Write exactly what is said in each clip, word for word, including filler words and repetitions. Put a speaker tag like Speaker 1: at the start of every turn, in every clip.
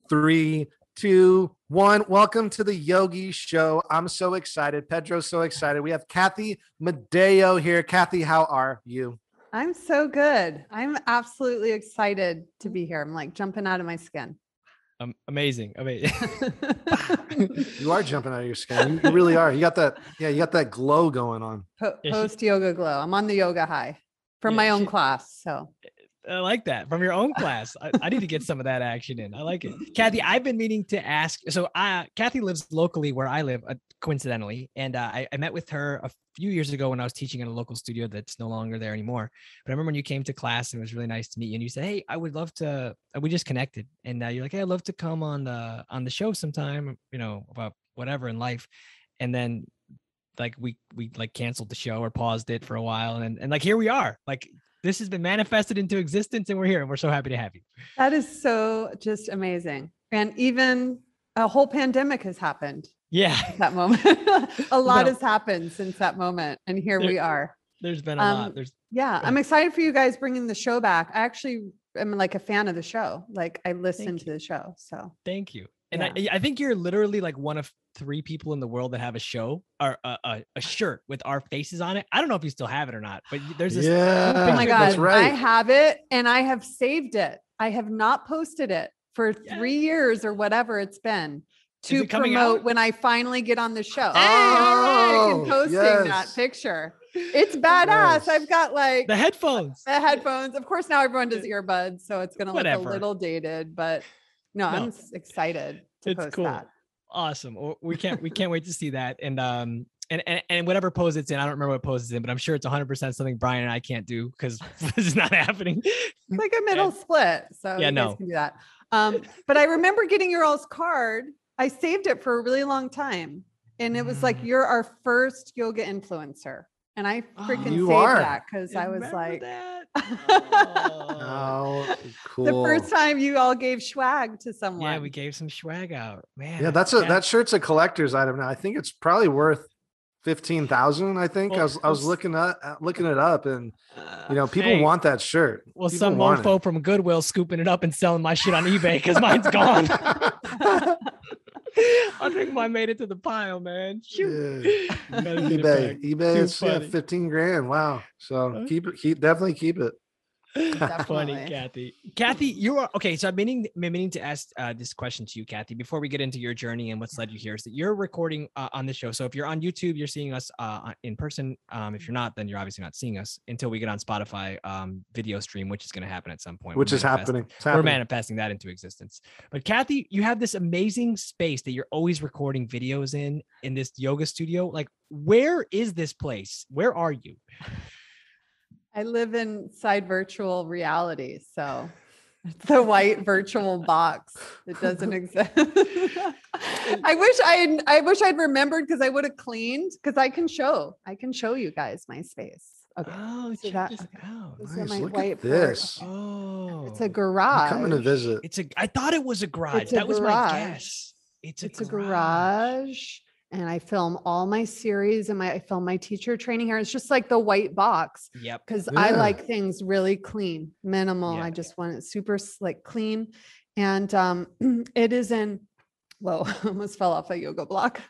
Speaker 1: Three, two, one. Welcome to the Yogi Show. I'm so excited. Pedro's so excited. We have Kathy Madeo here. Kathy, how are you?
Speaker 2: I'm so good. I'm absolutely excited to be here. I'm like jumping out of my skin.
Speaker 3: Um, amazing. Amazing.
Speaker 1: You are jumping out of your skin. You, you really are. You got that. Yeah, you got that glow going on.
Speaker 2: Po- Post yoga glow. I'm on the yoga high from
Speaker 3: Yeah,
Speaker 2: my own
Speaker 3: she-
Speaker 2: class. So
Speaker 3: I like that from your own class. I, I need to get some of that action in. I like it. Kathy, I've been meaning to ask. So uh, Kathy lives locally where I live, uh, coincidentally. And uh, I, I met with her a few years ago when I was teaching in a local studio that's no longer there anymore. But I remember when you came to class, and it was really nice to meet you. And you said, hey, I would love to, uh, we just connected. And uh, you're like, hey, I'd love to come on the, on the show sometime, you know, about whatever in life. And then like we, we like canceled the show or paused it for a while. And, and like, here we are. Like, this has been manifested into existence and we're here and we're so happy to have you.
Speaker 2: that is so just amazing. And even a whole pandemic has happened
Speaker 3: Yeah.
Speaker 2: at that moment. A lot
Speaker 3: No.
Speaker 2: has happened since that moment. And here
Speaker 3: There-
Speaker 2: we are.
Speaker 3: There's been a
Speaker 2: Um,
Speaker 3: lot. There's
Speaker 2: Yeah. I'm excited for you guys bringing the show back. I actually am like a fan of the show. Like I listen
Speaker 3: Thank
Speaker 2: to the show. So
Speaker 3: thank you. And
Speaker 2: Yeah.
Speaker 3: I, I think you're literally like one of three people in the world that have a show or a, a, a shirt with our faces on it. I don't know if you still have it or not, but there's this.
Speaker 1: Yeah,
Speaker 2: oh my
Speaker 3: picture
Speaker 2: God,
Speaker 1: that's
Speaker 3: that-
Speaker 1: right.
Speaker 2: I have it and I have saved it. I have not posted it for
Speaker 3: Yeah.
Speaker 2: three years or whatever it's been to
Speaker 3: it coming
Speaker 2: promote
Speaker 3: out?
Speaker 2: when I finally get on the show.
Speaker 3: Hey, all right.
Speaker 2: I'm posting
Speaker 1: yes.
Speaker 2: that picture. It's badass.
Speaker 1: Yes.
Speaker 2: I've got like
Speaker 3: The headphones.
Speaker 2: the headphones. Of course, now everyone does earbuds, so it's gonna look
Speaker 3: Whatever.
Speaker 2: a little dated, but no,
Speaker 3: No.
Speaker 2: I'm s- excited to
Speaker 3: It's
Speaker 2: post
Speaker 3: cool.
Speaker 2: that.
Speaker 3: Awesome. Well, We can't we can't wait to see that. And um and, and and whatever pose it's in, I don't remember what pose it's in, but I'm sure it's one hundred percent something Brian and I can't do because this is not happening.
Speaker 2: It's like a middle split. So
Speaker 3: Yeah,
Speaker 2: you guys
Speaker 3: no.
Speaker 2: can do that. Um, but I remember getting your all's card. I saved it for a really long time. And it was like,
Speaker 3: Mm.
Speaker 2: you're our first yoga influencer. And I freaking
Speaker 1: You
Speaker 2: saved
Speaker 1: are.
Speaker 2: that because I was
Speaker 3: Remember
Speaker 2: like,
Speaker 3: that?
Speaker 1: Oh,
Speaker 3: Oh.
Speaker 1: cool.
Speaker 2: the first time you all gave swag to someone.
Speaker 3: Yeah, we gave some swag out, man.
Speaker 1: Yeah, that's a
Speaker 3: that-
Speaker 1: that shirt's a collector's item now. I think it's probably worth fifteen thousand. I think I
Speaker 3: Well,
Speaker 1: was I was
Speaker 3: well,
Speaker 1: looking up looking it up, and you know people
Speaker 3: Hey,
Speaker 1: want that shirt.
Speaker 3: Well,
Speaker 1: People
Speaker 3: some
Speaker 1: want it.
Speaker 3: mofo from Goodwill scooping it up and selling my shit on eBay because mine's gone. I think mine made it to the pile, man. Shoot.
Speaker 1: Yeah.
Speaker 3: Gotta get it
Speaker 1: eBay,
Speaker 3: back.
Speaker 1: eBay,
Speaker 3: Too
Speaker 1: it's yeah,
Speaker 3: funny.
Speaker 1: fifteen grand. Wow. So
Speaker 3: Huh?
Speaker 1: keep it, keep definitely keep it.
Speaker 3: Funny,
Speaker 2: Definitely.
Speaker 3: Kathy. Kathy, you are okay. So I'm meaning, I'm meaning to ask uh, this question to you, Kathy, before we get into your journey and what's led you here. Is that you're recording uh, on the show? So if you're on YouTube, you're seeing us uh, in person. Um, if you're not, then you're obviously not seeing us until we get on Spotify um, video stream, which is going to happen at some point.
Speaker 1: Which
Speaker 3: We're
Speaker 1: is
Speaker 3: manifesting-
Speaker 1: happening. It's
Speaker 3: We're
Speaker 1: happening.
Speaker 3: manifesting that into existence. But Kathy, you have this amazing space that you're always recording videos in in this yoga studio. Like, where is this place? Where are you?
Speaker 2: I live inside virtual reality. So it's the white virtual box that doesn't exist. I wish I I wish I'd remembered because I would have cleaned because I can show I can show you guys my space. Okay.
Speaker 3: Oh,
Speaker 2: So
Speaker 3: check
Speaker 2: that-
Speaker 3: this
Speaker 2: okay.
Speaker 3: out.
Speaker 2: This is
Speaker 1: Nice.
Speaker 2: my
Speaker 1: Look
Speaker 2: white
Speaker 1: at this.
Speaker 2: board.
Speaker 3: Oh,
Speaker 2: It's a garage.
Speaker 1: I'm coming to visit.
Speaker 3: It's a. I thought it was a garage.
Speaker 2: It's a
Speaker 3: that was my
Speaker 2: garage.
Speaker 3: guess. It's a
Speaker 2: It's a
Speaker 3: garage.
Speaker 2: garage. And I film all my series and my I film my teacher training here. It's just like the white box
Speaker 3: Yep.
Speaker 2: because I
Speaker 1: Yeah.
Speaker 2: like things really clean, minimal.
Speaker 3: Yeah.
Speaker 2: I just want it super like clean. And um it is in whoa, almost fell off a yoga block.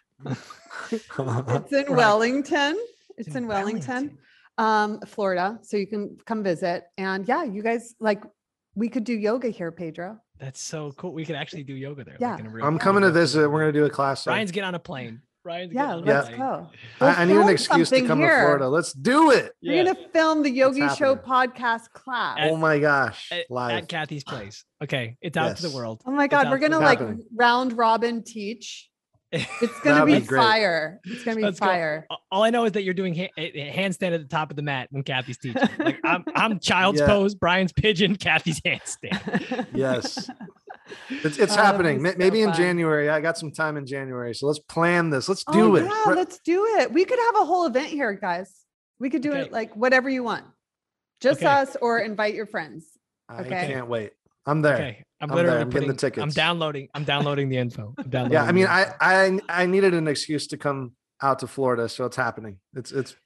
Speaker 2: It's in
Speaker 3: Right.
Speaker 2: Wellington. It's,
Speaker 3: It's
Speaker 2: in,
Speaker 3: in
Speaker 2: Wellington, um, Florida. So you can come visit. And yeah, you guys like we could do yoga here, Pedro.
Speaker 3: That's so cool. We could actually do yoga there.
Speaker 2: Yeah.
Speaker 3: Like in a real
Speaker 1: I'm
Speaker 3: place.
Speaker 1: coming to visit. We're gonna do a class. there.
Speaker 3: Brian's getting on a plane. Brian's
Speaker 2: Yeah,
Speaker 3: getting on a
Speaker 2: let's
Speaker 3: plane.
Speaker 2: go. We'll
Speaker 1: I, I need an
Speaker 2: film
Speaker 1: excuse to
Speaker 2: something
Speaker 1: come
Speaker 2: here.
Speaker 1: to Florida. Let's do it.
Speaker 2: We're
Speaker 3: Yeah.
Speaker 2: gonna film the Yogi Show
Speaker 1: happening.
Speaker 2: podcast class.
Speaker 3: At-
Speaker 1: Oh my gosh,
Speaker 3: At,
Speaker 1: live.
Speaker 3: at Kathy's place. Okay, it's out to
Speaker 1: Yes.
Speaker 3: the world.
Speaker 2: Oh my
Speaker 3: It's
Speaker 2: God,
Speaker 3: out
Speaker 2: we're
Speaker 3: to the
Speaker 2: gonna
Speaker 1: It's
Speaker 2: like
Speaker 1: happening.
Speaker 2: round robin teach. It's gonna
Speaker 1: That'd
Speaker 2: be,
Speaker 1: be great.
Speaker 2: fire. It's gonna be
Speaker 3: Let's go.
Speaker 2: fire.
Speaker 3: A- All I know is that you're doing ha- a a handstand at the top of the mat when Kathy's teaching. Like I'm, I'm child's
Speaker 1: Yeah.
Speaker 3: pose, Brian's pigeon, Kathy's handstand.
Speaker 1: Yes. It's it's
Speaker 2: Oh, that'd
Speaker 1: happening.
Speaker 2: be
Speaker 1: May-
Speaker 2: so
Speaker 1: Maybe in
Speaker 2: fun.
Speaker 1: January. I got some time in January, so let's plan this. Let's do
Speaker 2: oh,
Speaker 1: it.
Speaker 2: Yeah,
Speaker 1: Re-
Speaker 2: let's do it. We could have a whole event here, guys. We could do
Speaker 3: Okay.
Speaker 2: it like whatever you want. Just
Speaker 3: Okay.
Speaker 2: us or invite your friends.
Speaker 1: I
Speaker 2: Okay.
Speaker 1: can't wait. I'm there.
Speaker 3: Okay, I'm
Speaker 1: I'm
Speaker 3: literally
Speaker 1: there. I'm getting
Speaker 3: putting.
Speaker 1: the
Speaker 3: I'm
Speaker 1: tickets.
Speaker 3: downloading. I'm downloading the info. I'm downloading
Speaker 1: Yeah, I mean,
Speaker 3: the
Speaker 1: I
Speaker 3: info.
Speaker 1: I I needed an excuse to come out to Florida, so it's happening. It's it's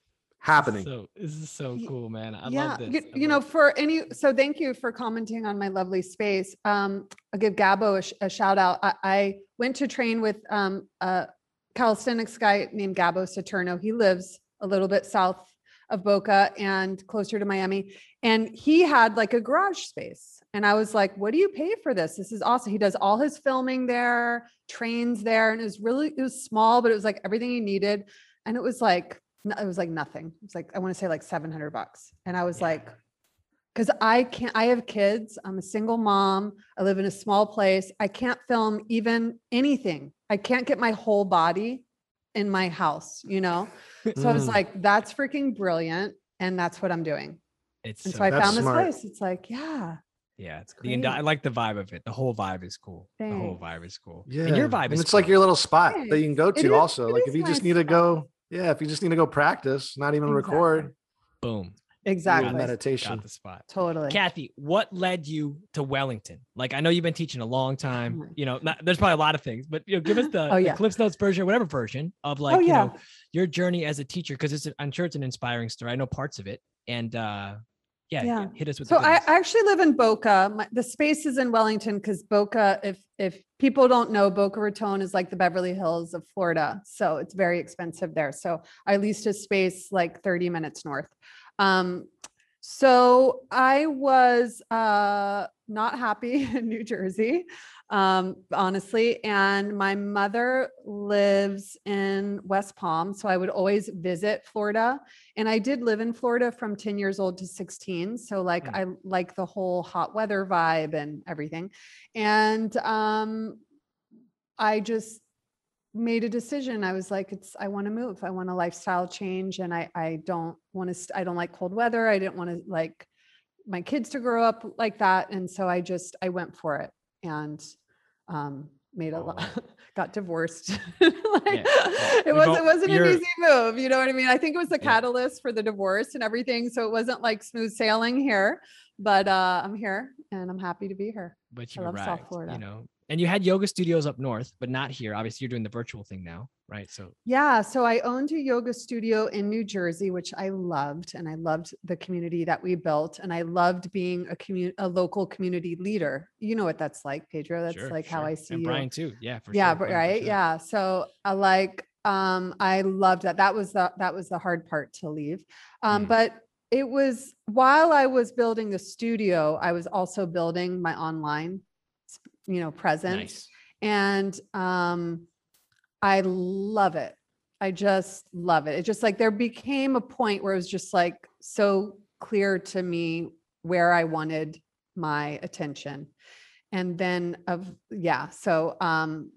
Speaker 1: happening.
Speaker 3: So this is so
Speaker 2: Ye-
Speaker 3: cool, man. I
Speaker 2: yeah,
Speaker 3: love this.
Speaker 2: you,
Speaker 3: I
Speaker 2: you know,
Speaker 3: love-
Speaker 2: for any, so thank you for commenting on my lovely space. Um, I'll give Gabo a, sh- a shout out. I, I went to train with um, a calisthenics guy named Gabo Saturno. He lives a little bit south of Boca and closer to Miami. And he had like a garage space. And I was like, what do you pay for this? This is awesome. He does all his filming there, trains there. And it was really, it was small, but it was like everything he needed. And it was like, no- it was like nothing. It was like, I want to say like seven hundred bucks. And I was
Speaker 3: Yeah.
Speaker 2: like, because I can't, I have kids. I'm a single mom. I live in a small place. I can't film even anything. I can't get my whole body in my house, you know? So I was
Speaker 1: Mm.
Speaker 2: like, that's freaking brilliant. And that's what I'm doing.
Speaker 3: It's
Speaker 2: And
Speaker 3: so,
Speaker 2: so I
Speaker 1: That's
Speaker 2: found this
Speaker 1: smart.
Speaker 2: place. It's like, yeah,
Speaker 3: yeah,
Speaker 2: it's
Speaker 3: the endo- I
Speaker 2: great.
Speaker 3: like the vibe of it. The whole vibe is cool. The whole
Speaker 2: Thanks.
Speaker 3: vibe is cool.
Speaker 1: Yeah.
Speaker 3: And your vibe
Speaker 1: and
Speaker 3: is
Speaker 1: it's like
Speaker 3: cool.
Speaker 1: your little spot that you can go
Speaker 2: Thanks. It
Speaker 1: to
Speaker 2: is-
Speaker 1: also.
Speaker 2: it
Speaker 1: Like
Speaker 2: is
Speaker 1: if you
Speaker 2: my
Speaker 1: just need to
Speaker 2: spot.
Speaker 1: go, yeah, if you just need to go practice, not even
Speaker 2: Exactly.
Speaker 1: record,
Speaker 3: Boom.
Speaker 2: Exactly.
Speaker 3: Got,
Speaker 1: meditation.
Speaker 3: got the spot.
Speaker 2: Totally.
Speaker 3: Kathy, what led you to Wellington? Like, I know you've been teaching a long time.
Speaker 2: Mhm.
Speaker 3: You know, not, there's probably a lot of things, but you know, give us the,
Speaker 2: Oh,
Speaker 3: the
Speaker 2: yeah.
Speaker 3: Cliffs Notes version, whatever version of like,
Speaker 2: Oh,
Speaker 3: you
Speaker 2: yeah.
Speaker 3: know, your journey as a teacher, because it's, I'm sure it's an inspiring story. I know parts of it, and uh, yeah,
Speaker 2: Yeah.
Speaker 3: hit us with.
Speaker 2: So
Speaker 3: the
Speaker 2: I
Speaker 3: goodness.
Speaker 2: I actually live in Boca. My, the space is in Wellington because Boca, if if people don't know, Boca Raton is like the Beverly Hills of Florida. So it's very expensive there. So I leased a space like thirty minutes north. Um, so I was uh, not happy in New Jersey, um, honestly. And my mother lives in West Palm. So I would always visit Florida. And I did live in Florida from ten years old to sixteen. So like
Speaker 3: Mm.
Speaker 2: I like the whole hot weather vibe and everything. And um, I just made a decision. I was like, it's, I want to move. I want a lifestyle change. And I, I don't want to, st- I don't like cold weather. I didn't want to like my kids to grow up like that. And so I just, I went for it and um, made a
Speaker 3: Oh,
Speaker 2: lot,
Speaker 3: wow.
Speaker 2: got divorced. Like,
Speaker 3: Yeah.
Speaker 2: it
Speaker 3: We've
Speaker 2: was,
Speaker 3: all-
Speaker 2: it wasn't an
Speaker 3: you're-
Speaker 2: easy move. You know what I mean? I think it was the
Speaker 3: Yeah.
Speaker 2: catalyst for the divorce and everything. So it wasn't like smooth sailing here, but uh, I'm here and I'm happy to be here.
Speaker 3: But
Speaker 2: I
Speaker 3: you
Speaker 2: love South
Speaker 3: arrived,
Speaker 2: Florida.
Speaker 3: you know, and you had yoga studios up north, but not here. Obviously, you're doing the virtual thing now, right? So
Speaker 2: Yeah, so I owned a yoga studio in New Jersey, which I loved, and I loved the community that we built, and I loved being a community, a local community leader. You know what that's like, Pedro. That's
Speaker 3: sure,
Speaker 2: like how
Speaker 3: sure.
Speaker 2: I see
Speaker 3: and
Speaker 2: you.
Speaker 3: Brian too. Yeah, for
Speaker 2: Yeah,
Speaker 3: sure.
Speaker 2: but
Speaker 3: one hundred
Speaker 2: right,
Speaker 3: percent.
Speaker 2: yeah. So I like, um, I loved that. That was the that was the hard part to leave. Um,
Speaker 3: Mm.
Speaker 2: but it was while I was building the studio, I was also building my online, you know, presence.
Speaker 3: Nice.
Speaker 2: And um, I love it. I just love it. It just like there became a point where it was just like so clear to me where I wanted my attention. And then of yeah, so um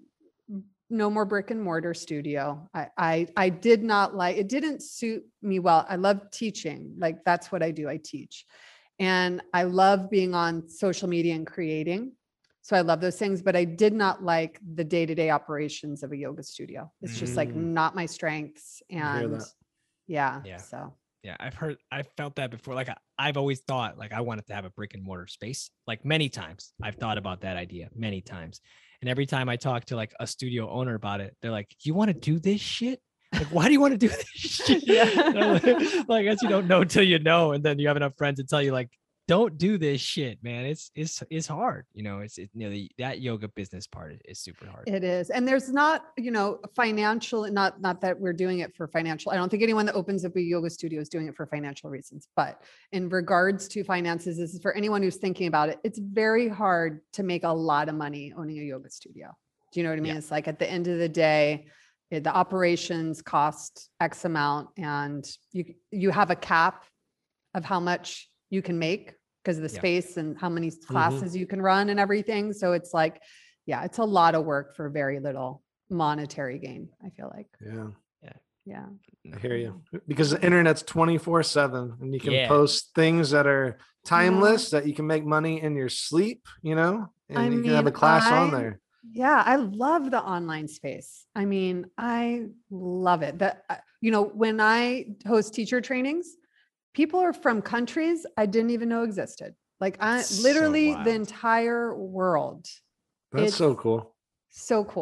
Speaker 2: no more brick and mortar studio. I I I did not like it didn't suit me well. I love teaching. Like that's what I do. I teach. And I love being on social media and creating. So I love those things, but I did not like the day-to-day operations of a yoga studio. It's just like
Speaker 1: Mm.
Speaker 2: not my strengths.
Speaker 1: hear
Speaker 2: And
Speaker 1: that.
Speaker 2: yeah,
Speaker 3: Yeah.
Speaker 2: so
Speaker 3: Yeah, I've heard, I've felt that before. Like I, I've always thought like I wanted to have a brick and mortar space. Like many times I've thought about that idea many times. And every time I talk to like a studio owner about it, they're like, you want to do this shit? Like, why do you want to do this shit?
Speaker 2: Yeah.
Speaker 3: And I'm like, well, I guess you don't know till you know. And then you have enough friends to tell you like, don't do this shit, man. It's, it's, it's hard. You know, it's, it, you know, the, that yoga business part is, is super hard.
Speaker 2: it is. And there's not, you know, financial, not, not that we're doing it for financial. I don't think anyone that opens up a yoga studio is doing it for financial reasons, but in regards to finances, this is for anyone who's thinking about it. It's very hard to make a lot of money owning a yoga studio. Do you know what I mean?
Speaker 3: Yeah.
Speaker 2: It's like at the end of the day, it- the operations cost X amount and you, you have a cap of how much you can make because of the
Speaker 3: Yeah.
Speaker 2: space and how many classes you can run and everything. So it's like, yeah, it's a lot of work for very little monetary gain, I feel like.
Speaker 1: Yeah,
Speaker 2: Yeah.
Speaker 1: I hear you. Because the internet's twenty-four seven and you can
Speaker 3: Yeah.
Speaker 1: post things that are timeless that you can make money in your sleep, you know, and
Speaker 2: I
Speaker 1: you can have a
Speaker 2: mean,
Speaker 1: class on
Speaker 2: I-
Speaker 1: there.
Speaker 2: Yeah, I love the online space. I mean, I love it. That uh, you know, when I host teacher trainings, people are from countries I didn't even know existed. Like I
Speaker 3: That's so
Speaker 2: literally
Speaker 3: wild.
Speaker 2: the entire world.
Speaker 1: That's
Speaker 2: It's
Speaker 1: so cool.
Speaker 2: so cool.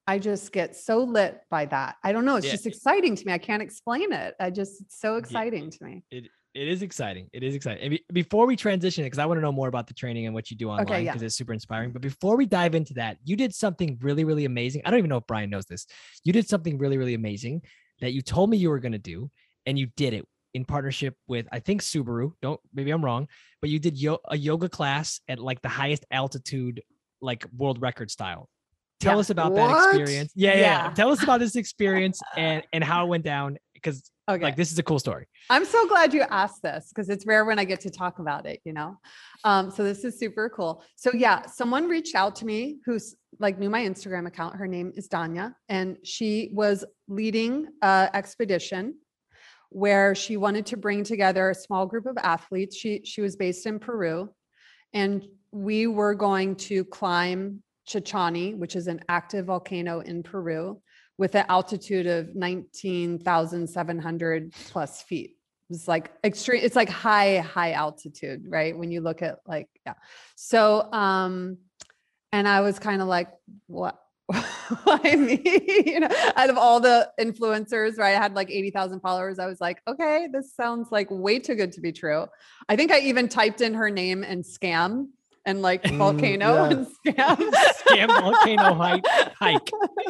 Speaker 2: I just get so lit by that. I don't know. It's
Speaker 3: Yeah.
Speaker 2: just exciting to me. I can't explain it. I just, it's so
Speaker 3: Yeah.
Speaker 2: exciting to me.
Speaker 3: It it is exciting. It is exciting. And be- before we transition, because I want to know more about the training and what you do online,
Speaker 2: yeah.
Speaker 3: because it's super inspiring. But before we dive into that, you did something really, really amazing. I don't even know if Brian knows this. You did something really, really amazing that you told me you were going to do, and you did it in partnership with, I think, Subaru. Don't, maybe I'm wrong, but you did yo- a yoga class at like the highest altitude, like world record style. Tell
Speaker 2: Yeah.
Speaker 3: us about
Speaker 1: What?
Speaker 3: that experience. Yeah, yeah, yeah.
Speaker 2: Yeah.
Speaker 3: Tell us about this experience and and how it went down, because
Speaker 2: Okay.
Speaker 3: like this is a cool story.
Speaker 2: I'm so glad you asked this because it's rare when I get to talk about it, you know? Um, so this is super cool. So yeah, someone reached out to me who's like knew my Instagram account. Her name is Danya, and she was leading a expedition where she wanted to bring together a small group of athletes. She, she was based in Peru, and we were going to climb Chichani, which is an active volcano in Peru, with an altitude of nineteen thousand seven hundred plus feet. It's like extreme, it's like high, high altitude, right? When you look at like, yeah. So, um, and I was kind of like, what, why me? You know, out of all the influencers, right? I had like eighty thousand followers. I was like, okay, this sounds like way too good to be true. I think I even typed in her name and scam and like
Speaker 1: Mm,
Speaker 2: volcano
Speaker 1: yeah.
Speaker 2: and scam.
Speaker 3: Scam volcano hike. hike.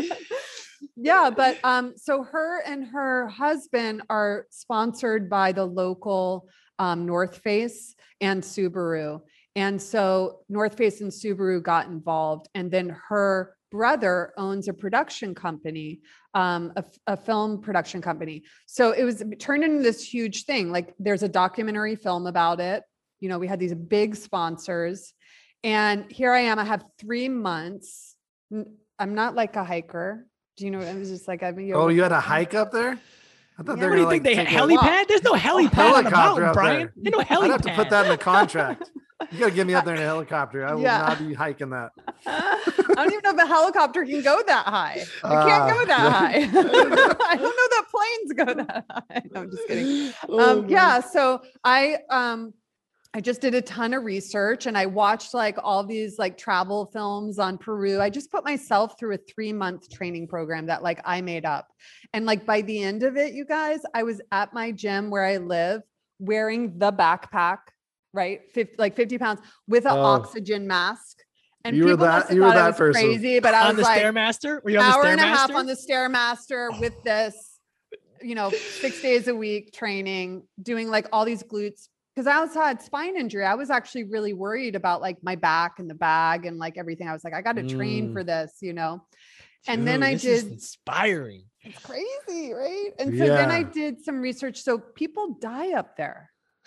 Speaker 2: Yeah, but um, so her and her husband are sponsored by the local um, North Face and Subaru. And so North Face and Subaru got involved. And then her brother owns a production company, um, a, a film production company. So it was it turned into this huge thing. Like there's a documentary film about it. You know, we had these big sponsors. And here I am, I have three months. N- I'm not like a hiker. Do you know? I was just like, I've been.
Speaker 1: Oh, you had a hike up there? I thought
Speaker 2: Yeah.
Speaker 1: they were
Speaker 3: What do you
Speaker 1: gonna
Speaker 3: think
Speaker 1: like
Speaker 3: they
Speaker 1: take a-
Speaker 3: helipad? There's no helipad on the
Speaker 1: helicopter
Speaker 3: mountain,
Speaker 1: up
Speaker 3: Brian.
Speaker 1: there.
Speaker 3: There's no
Speaker 1: I'd
Speaker 3: helipad.
Speaker 1: have to put that in the contract. You gotta get me up there in a helicopter. I will
Speaker 2: Yeah.
Speaker 1: not be hiking that.
Speaker 2: I don't even know if a helicopter can go that high. I can't
Speaker 1: Ah,
Speaker 2: go that
Speaker 1: yeah.
Speaker 2: high. I don't know that planes go that high. No, I'm just kidding.
Speaker 3: Oh,
Speaker 2: Um, yeah. So I, um, I just did a ton of research, and I watched like all these like travel films on Peru. I just put myself through a three month training program that like I made up. And like by the end of it, you guys, I was at my gym where I live wearing the backpack, right? fifty, like fifty pounds with an
Speaker 1: Oh.
Speaker 2: oxygen mask. And
Speaker 1: You were
Speaker 2: people
Speaker 1: that-
Speaker 2: must have
Speaker 1: you were
Speaker 2: thought I
Speaker 1: that
Speaker 2: was
Speaker 1: person.
Speaker 2: crazy, but I
Speaker 3: on
Speaker 2: was
Speaker 3: the
Speaker 2: like,
Speaker 3: Stairmaster? Were you on the
Speaker 2: hour
Speaker 3: Stairmaster?
Speaker 2: and a half on the Stairmaster with this, you know, six days a week training, doing like all these glutes. Because I also had spine injury. I was actually really worried about like my back and the bag and like everything. I was like, I got to train
Speaker 1: Mm.
Speaker 2: for this, you know? And then
Speaker 3: Dude,
Speaker 2: I
Speaker 3: this is
Speaker 2: did,
Speaker 3: inspiring.
Speaker 2: it's crazy, right? And so then I
Speaker 1: Yeah.
Speaker 2: did some research. So people die up there.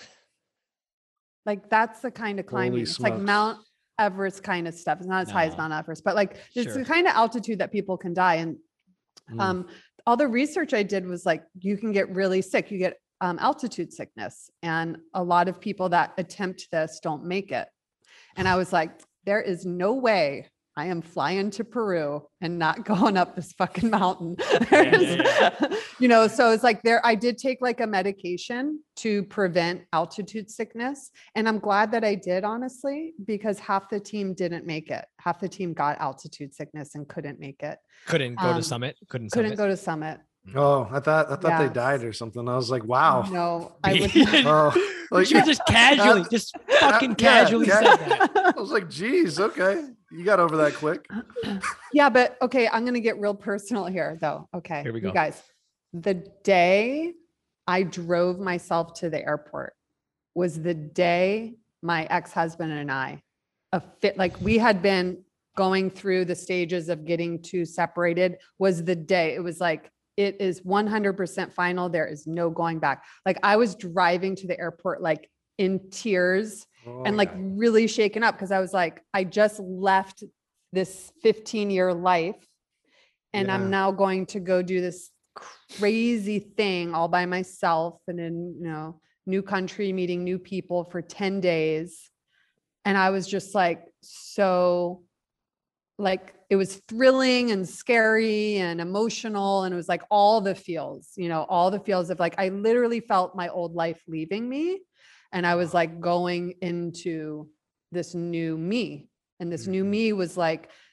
Speaker 2: Like that's the kind of climbing.
Speaker 1: Holy
Speaker 2: It's like
Speaker 1: smokes.
Speaker 2: Mount Everest kind of stuff. It's not as high as
Speaker 3: No.
Speaker 2: Mount Everest, but like it's
Speaker 3: Sure.
Speaker 2: the kind of altitude that people can die. And
Speaker 1: Mm.
Speaker 2: um, all the research I did was like, you can get really sick. You get um, altitude sickness. And a lot of people that attempt this don't make it. And I was like, there is no way I am flying to Peru and not going up this fucking mountain.
Speaker 3: Yeah, yeah,
Speaker 2: You know, so it's like there, I did take like a medication to prevent altitude sickness. And I'm glad that I did, honestly, because half the team didn't make it. Half the team got altitude sickness and couldn't make it.
Speaker 3: Couldn't go
Speaker 2: Um,
Speaker 3: to Summit. Couldn't.
Speaker 2: Couldn't
Speaker 3: summit.
Speaker 2: go to Summit.
Speaker 1: Oh, I thought I thought they
Speaker 2: Yes.
Speaker 1: died or something. I was like, wow.
Speaker 2: No, I would not.
Speaker 1: Oh, like
Speaker 3: you just casually,
Speaker 1: Uh,
Speaker 3: just
Speaker 1: uh,
Speaker 3: fucking
Speaker 1: yeah,
Speaker 3: casually
Speaker 1: yeah.
Speaker 3: said that.
Speaker 1: I was like, geez, okay. You got over that quick.
Speaker 2: Yeah, but okay, I'm going to get real personal here though. Okay.
Speaker 3: Here we
Speaker 2: You
Speaker 3: go.
Speaker 2: guys, the day I drove myself to the airport was the day my ex-husband and I, a fit, like we had been going through the stages of getting too separated, was the day. It was like, it is one hundred percent final. There is no going back. Like I was driving to the airport, like in tears
Speaker 1: Oh,
Speaker 2: and like really shaken up because I was like, I just left this fifteen year life and
Speaker 1: Yeah.
Speaker 2: I'm now going to go do this crazy thing all by myself and in, you know, new country, meeting new people for ten days. And I was just like, so like, it was thrilling and scary and emotional. And it was like all the feels, you know, all the feels of like, I literally felt my old life leaving me. And I was like going into this new me. And this new
Speaker 1: Mhm.
Speaker 2: me was like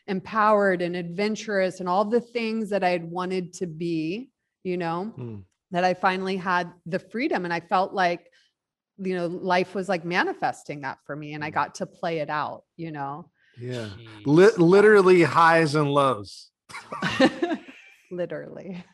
Speaker 2: empowered and adventurous and all the things that I had wanted to be, you know,
Speaker 1: Mm.
Speaker 2: that I finally had the freedom. And I felt like, you know, life was like manifesting that for me, and I got to play it out, you know.
Speaker 1: Yeah.
Speaker 3: Jeez.
Speaker 1: Li- literally highs and lows.
Speaker 2: Literally.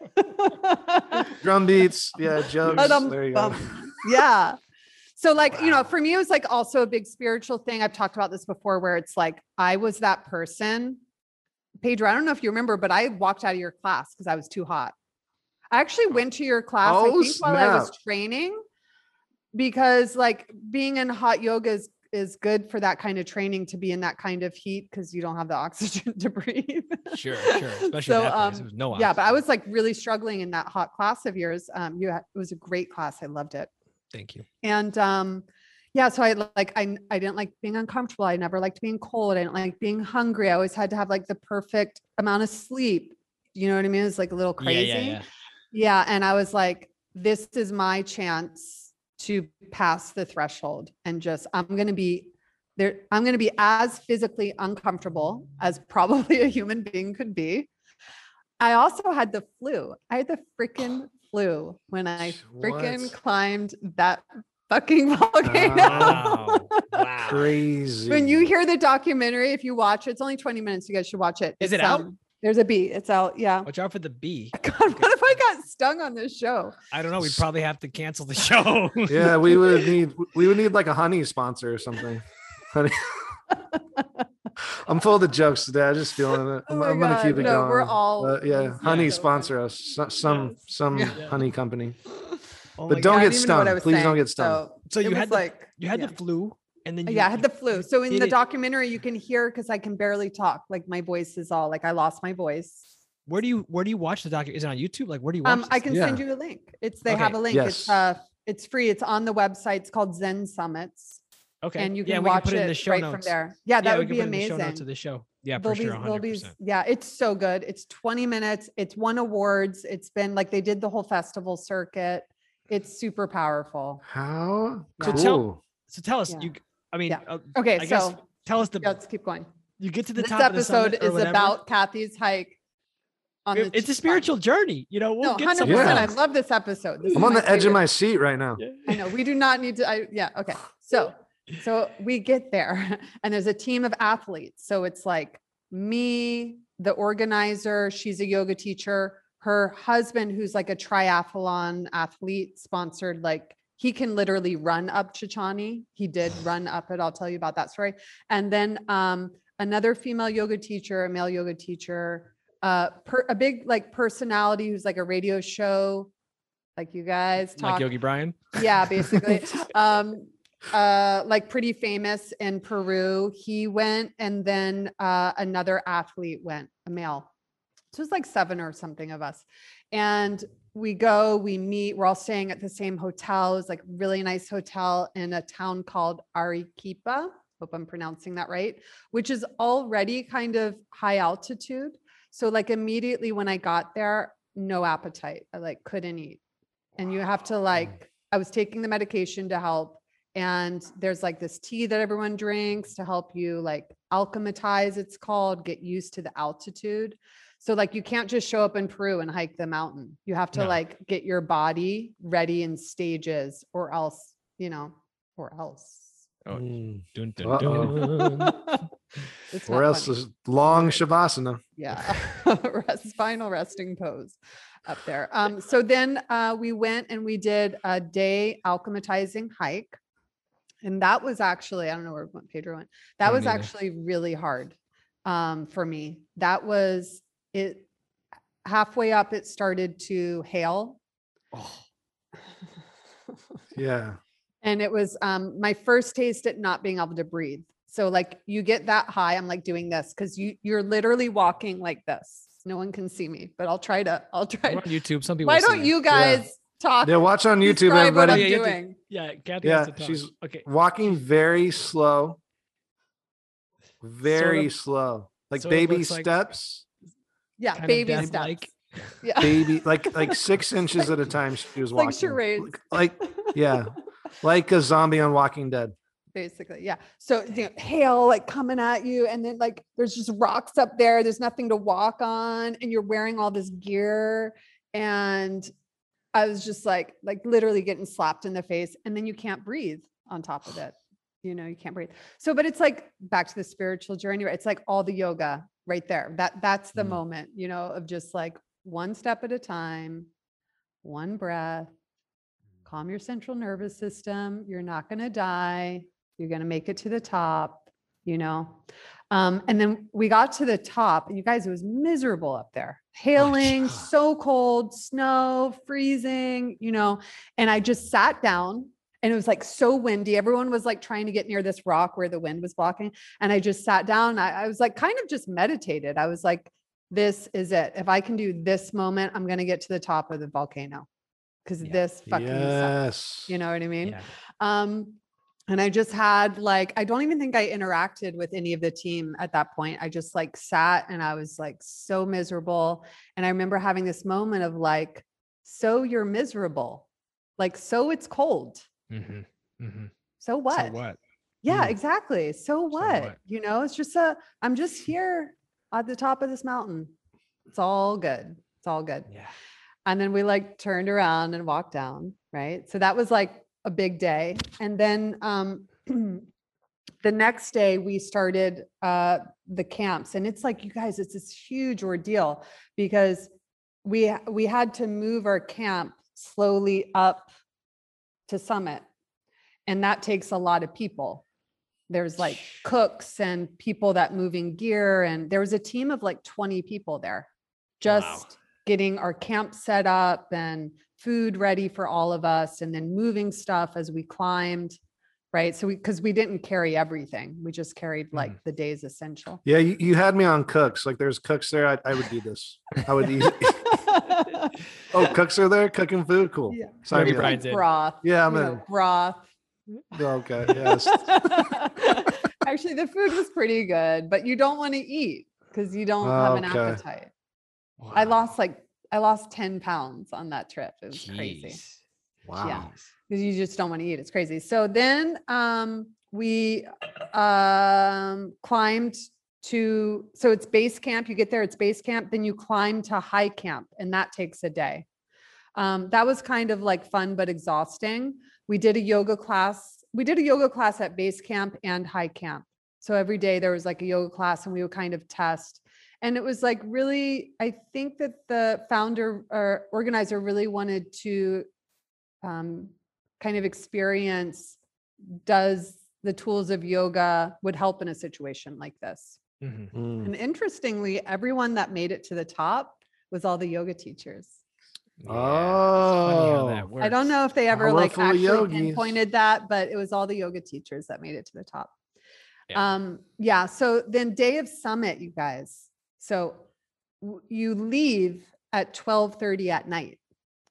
Speaker 1: Drum beats. Yeah. Jokes.
Speaker 2: Ba-dum,
Speaker 1: There you go.
Speaker 2: bum. Yeah. So like, you know,
Speaker 3: Wow.
Speaker 2: for me, it was like also a big spiritual thing. I've talked about this before, where it's like, I was that person. Pedro, I don't know if you remember, but I walked out of your class because I was too hot. I actually went to your class, I
Speaker 1: Oh,
Speaker 2: think while I was
Speaker 1: snap.
Speaker 2: training, because like being in hot yoga is, is good for that kind of training, to be in that kind of heat, because you don't have the oxygen to breathe.
Speaker 3: Sure, sure. Especially
Speaker 2: So,
Speaker 3: that place.
Speaker 2: um,
Speaker 3: There was no
Speaker 2: yeah, but I
Speaker 3: oxygen.
Speaker 2: was like really struggling in that hot class of yours. Um, you had, it was a great class. I loved it.
Speaker 3: Thank you.
Speaker 2: And um, yeah, so I like I I didn't like being uncomfortable. I never liked being cold. I didn't like being hungry. I always had to have like the perfect amount of sleep. You know what I mean? It's like a little crazy.
Speaker 3: Yeah, yeah, yeah.
Speaker 2: Yeah, and I was like, this is my chance to pass the threshold, and just I'm gonna be there. I'm gonna be as physically uncomfortable as probably a human being could be. I also had the flu. I had the freaking flu when I freaking
Speaker 1: What?
Speaker 2: climbed that fucking volcano.
Speaker 3: Wow. Wow.
Speaker 1: Crazy.
Speaker 2: When you hear the documentary, if you watch it, it's only twenty minutes. You guys should watch it.
Speaker 3: Is it
Speaker 2: It's,
Speaker 3: out?
Speaker 2: um, there's a bee. It's out. Yeah.
Speaker 3: Watch out for the bee.
Speaker 2: God, what if I got stung on this show?
Speaker 3: I don't know. We'd probably have to cancel the show.
Speaker 1: Yeah, we would need we would need like a honey sponsor or something. Honey. I'm full of the jokes today. I'm just feeling it.
Speaker 2: Oh
Speaker 1: I'm,
Speaker 2: my
Speaker 1: I'm gonna
Speaker 2: God.
Speaker 1: keep it
Speaker 2: No,
Speaker 1: going.
Speaker 2: we're all-
Speaker 1: Uh, yeah,
Speaker 2: it's
Speaker 1: honey
Speaker 2: so
Speaker 1: sponsor us. So, some
Speaker 2: Yes.
Speaker 1: some
Speaker 3: Yeah.
Speaker 1: honey company.
Speaker 3: Oh
Speaker 1: But
Speaker 3: my
Speaker 1: don't
Speaker 2: I
Speaker 3: God.
Speaker 1: get
Speaker 2: don't even know what I
Speaker 1: stung.
Speaker 2: was
Speaker 1: Please don't
Speaker 2: saying.
Speaker 1: get stung.
Speaker 2: So,
Speaker 3: So
Speaker 2: it
Speaker 3: you
Speaker 2: was
Speaker 3: had the
Speaker 2: like
Speaker 3: you had
Speaker 2: yeah.
Speaker 3: the flu, and then you,
Speaker 2: Yeah, I had the flu. So in
Speaker 3: did
Speaker 2: the
Speaker 3: it-
Speaker 2: documentary, you can hear, because I can barely talk. Like my voice is all like I lost my voice.
Speaker 3: Where do you where do you watch the docu? Is it on YouTube? Like where do you watch?
Speaker 2: Um, I
Speaker 3: this?
Speaker 2: can
Speaker 1: Yeah.
Speaker 2: send you a link. It's they have
Speaker 3: Okay.
Speaker 2: a link. It's
Speaker 1: Yes.
Speaker 2: uh it's free. It's on the website. It's called Zen Summits.
Speaker 3: Okay.
Speaker 2: And you
Speaker 3: yeah,
Speaker 2: can
Speaker 3: we
Speaker 2: watch
Speaker 3: can put it
Speaker 2: it
Speaker 3: in the show
Speaker 2: right
Speaker 3: notes.
Speaker 2: from there. Yeah, that
Speaker 3: yeah, we
Speaker 2: would
Speaker 3: can
Speaker 2: be
Speaker 3: put it in the show notes
Speaker 2: amazing.
Speaker 3: of the show. Yeah, for
Speaker 2: There'll
Speaker 3: sure.
Speaker 2: be,
Speaker 3: one
Speaker 2: there'll
Speaker 3: hundred
Speaker 2: be,
Speaker 3: percent.
Speaker 2: yeah, it's so good. It's twenty minutes. It's won awards. It's been like they did the whole festival circuit. It's super powerful.
Speaker 1: How
Speaker 2: So
Speaker 1: cool.
Speaker 3: tell- So tell us,
Speaker 2: Yeah.
Speaker 3: you. I mean,
Speaker 2: Yeah.
Speaker 3: uh,
Speaker 2: Okay,
Speaker 3: I guess
Speaker 2: so
Speaker 3: tell us the.
Speaker 2: let's keep going.
Speaker 3: You get to the
Speaker 2: This
Speaker 3: top of the
Speaker 2: episode
Speaker 3: summit or
Speaker 2: is
Speaker 3: whatever.
Speaker 2: about Kathy's hike. On the
Speaker 3: It's a
Speaker 2: Chicon.
Speaker 3: spiritual journey. You know, we'll
Speaker 2: No,
Speaker 3: get
Speaker 2: hundred
Speaker 3: some.
Speaker 2: percent.
Speaker 1: Yeah.
Speaker 2: I love this episode. This
Speaker 1: I'm
Speaker 2: is
Speaker 1: on
Speaker 2: my
Speaker 1: the edge of
Speaker 2: favorite.
Speaker 1: my seat right now.
Speaker 2: I know we do not need to. I yeah. Okay. So so we get there, and there's a team of athletes. So it's like me, the organizer. She's a yoga teacher. Her husband, who's like a triathlon athlete, sponsored. Like he can literally run up Chichani. He did run up it. I'll tell you about that story. And then um, another female yoga teacher, a male yoga teacher, uh, per, a big like personality who's like a radio show, like you guys talk.
Speaker 3: Like Yogi Brian.
Speaker 2: Yeah, basically. um, uh, like pretty famous in Peru. He went, and then uh, another athlete went, a male. So it was like seven or something of us. And we go, we meet, we're all staying at the same hotel. It's like really nice hotel in a town called Arequipa. Hope I'm pronouncing that right, which is already kind of high altitude. So like immediately when I got there, no appetite. I like couldn't eat. And you have to like, I was taking the medication to help. And there's like this tea that everyone drinks to help you like alchematize, it's called, get used to the altitude. So like you can't just show up in Peru and hike the mountain. You have to
Speaker 3: No.
Speaker 2: like get your body ready in stages, or else, you know, or else.
Speaker 3: Oh,
Speaker 1: Mm.
Speaker 3: dun, dun,
Speaker 1: Uh-oh.
Speaker 3: dun.
Speaker 2: It's
Speaker 1: Or
Speaker 2: not
Speaker 1: else
Speaker 2: funny.
Speaker 1: is long shavasana.
Speaker 2: Yeah. Rest, final resting pose up there. Um, so then uh, we went and we did a day alchematizing hike. And that was actually, I don't know where Pedro went. That
Speaker 3: don't
Speaker 2: was
Speaker 3: either.
Speaker 2: actually really hard um, for me. That was it. Halfway up, it started to hail.
Speaker 3: Oh,
Speaker 1: Yeah.
Speaker 2: And it was um, my first taste at not being able to breathe. So like you get that high, I'm like doing this because you you're literally walking like this. No one can see me, but I'll try to, I'll try.
Speaker 3: we're on YouTube. Some people.
Speaker 2: Why
Speaker 3: see
Speaker 2: don't
Speaker 3: it.
Speaker 2: you guys talk?
Speaker 1: Yeah. Watch on YouTube,
Speaker 2: describe what
Speaker 1: everybody.
Speaker 2: I'm
Speaker 3: Yeah, you have to-
Speaker 2: doing.
Speaker 3: Yeah, Kathy.
Speaker 1: Yeah,
Speaker 3: has to talk.
Speaker 1: she's-
Speaker 3: okay.
Speaker 1: Walking very slow. Very
Speaker 3: Sort of-
Speaker 1: slow. Like
Speaker 3: sort of
Speaker 1: baby
Speaker 3: looks like-
Speaker 1: steps.
Speaker 2: Yeah,
Speaker 3: kind of
Speaker 2: baby steps.
Speaker 3: death-like.
Speaker 2: Yeah.
Speaker 1: Baby, like like six inches at a time. She was
Speaker 2: Like
Speaker 1: walking.
Speaker 2: charades.
Speaker 1: Like yeah, like a zombie on Walking Dead.
Speaker 2: basically. Yeah. So you know, hail like coming at you, and then like there's just rocks up there. There's nothing to walk on, and you're wearing all this gear. And I was just like, like literally getting slapped in the face, and then you can't breathe on top of it. You know, you can't breathe. So, but it's like back to the spiritual journey, right? It's like all the yoga right there. That that's the
Speaker 3: Mm.
Speaker 2: moment, you know, of just like one step at a time, one breath, calm your central nervous system. You're not going to die. You're going to make it to the top, you know? Um, and then we got to the top, and you guys, it was miserable up there, hailing,
Speaker 3: God.
Speaker 2: so cold, snow, freezing, you know, and I just sat down, and it was like so windy. Everyone was like trying to get near this rock where the wind was blocking. And I just sat down. I, I was like, kind of just meditated. I was like, this is it. If I can do this moment, I'm going to get to the top of the volcano, because
Speaker 3: Yeah.
Speaker 2: this fucking sucks.
Speaker 1: Yes.
Speaker 2: You know what I mean?
Speaker 3: Yeah.
Speaker 2: Um, and I just had like, I don't even think I interacted with any of the team at that point. I just like sat, and I was like so miserable. And I remember having this moment of like, so you're miserable. Like, so it's cold.
Speaker 3: Mhm, mhm.
Speaker 2: So what?
Speaker 3: So what?
Speaker 2: Yeah,
Speaker 1: Mm.
Speaker 2: exactly. So what?
Speaker 3: what?
Speaker 2: You know, it's just a, I'm just here at the top of this mountain. It's all good. It's all good.
Speaker 3: Yeah.
Speaker 2: And then we like turned around and walked down, right? So that was like a big day. And then um the next day we started uh the camps, and it's like, you guys, it's this huge ordeal, because we we had to move our camp slowly up to summit, and that takes a lot of people. There's like cooks and people that moving gear, and there was a team of like twenty people there, just
Speaker 3: Wow.
Speaker 2: getting our camp set up and food ready for all of us, and then moving stuff as we climbed, right? So we, because we didn't carry everything, we just carried like
Speaker 3: Mhm.
Speaker 2: the day's essential.
Speaker 1: Yeah, you, you had me on cooks. Like there's cooks there. I, I would do this. I would eat. Oh, cooks are there cooking food. Cool.
Speaker 2: Yeah.
Speaker 1: Sign
Speaker 3: Maybe
Speaker 1: me up.
Speaker 3: Brian's in.
Speaker 2: Broth.
Speaker 1: Yeah, I'm
Speaker 2: you
Speaker 1: in.
Speaker 2: know, broth.
Speaker 1: Okay. Yes.
Speaker 2: Actually, the food was pretty good, but you don't want to eat because you don't have an
Speaker 1: Okay.
Speaker 2: appetite. I
Speaker 3: Wow.
Speaker 2: lost like, I lost ten pounds on that trip. It was crazy.
Speaker 3: Jeez.
Speaker 1: Wow.
Speaker 2: Yeah.
Speaker 3: Jeez.
Speaker 2: Because you just don't want to eat. It's crazy. So then um, we um, climbed to, so it's base camp. You get there, it's base camp. Then you climb to high camp, and that takes a day. Um, that was kind of like fun, but exhausting. We did a yoga class. We did a yoga class at base camp and high camp. So every day there was like a yoga class, and we would kind of test. And it was like really, I think that the founder or organizer really wanted to um, kind of experience, does the tools of yoga would help in a situation like this.
Speaker 3: Mhm.
Speaker 1: Mm.
Speaker 2: And interestingly, everyone that made it to the top was all the yoga teachers.
Speaker 3: Yeah. Funny how that
Speaker 1: Oh.
Speaker 3: works.
Speaker 2: I don't know if they ever like
Speaker 1: Powerful
Speaker 2: actually
Speaker 1: yogis.
Speaker 2: pinpointed that, but it was all the yoga teachers that made it to the top.
Speaker 3: Yeah.
Speaker 2: Um, yeah. So then day of summit, you guys. So w- you leave at twelve thirty at night.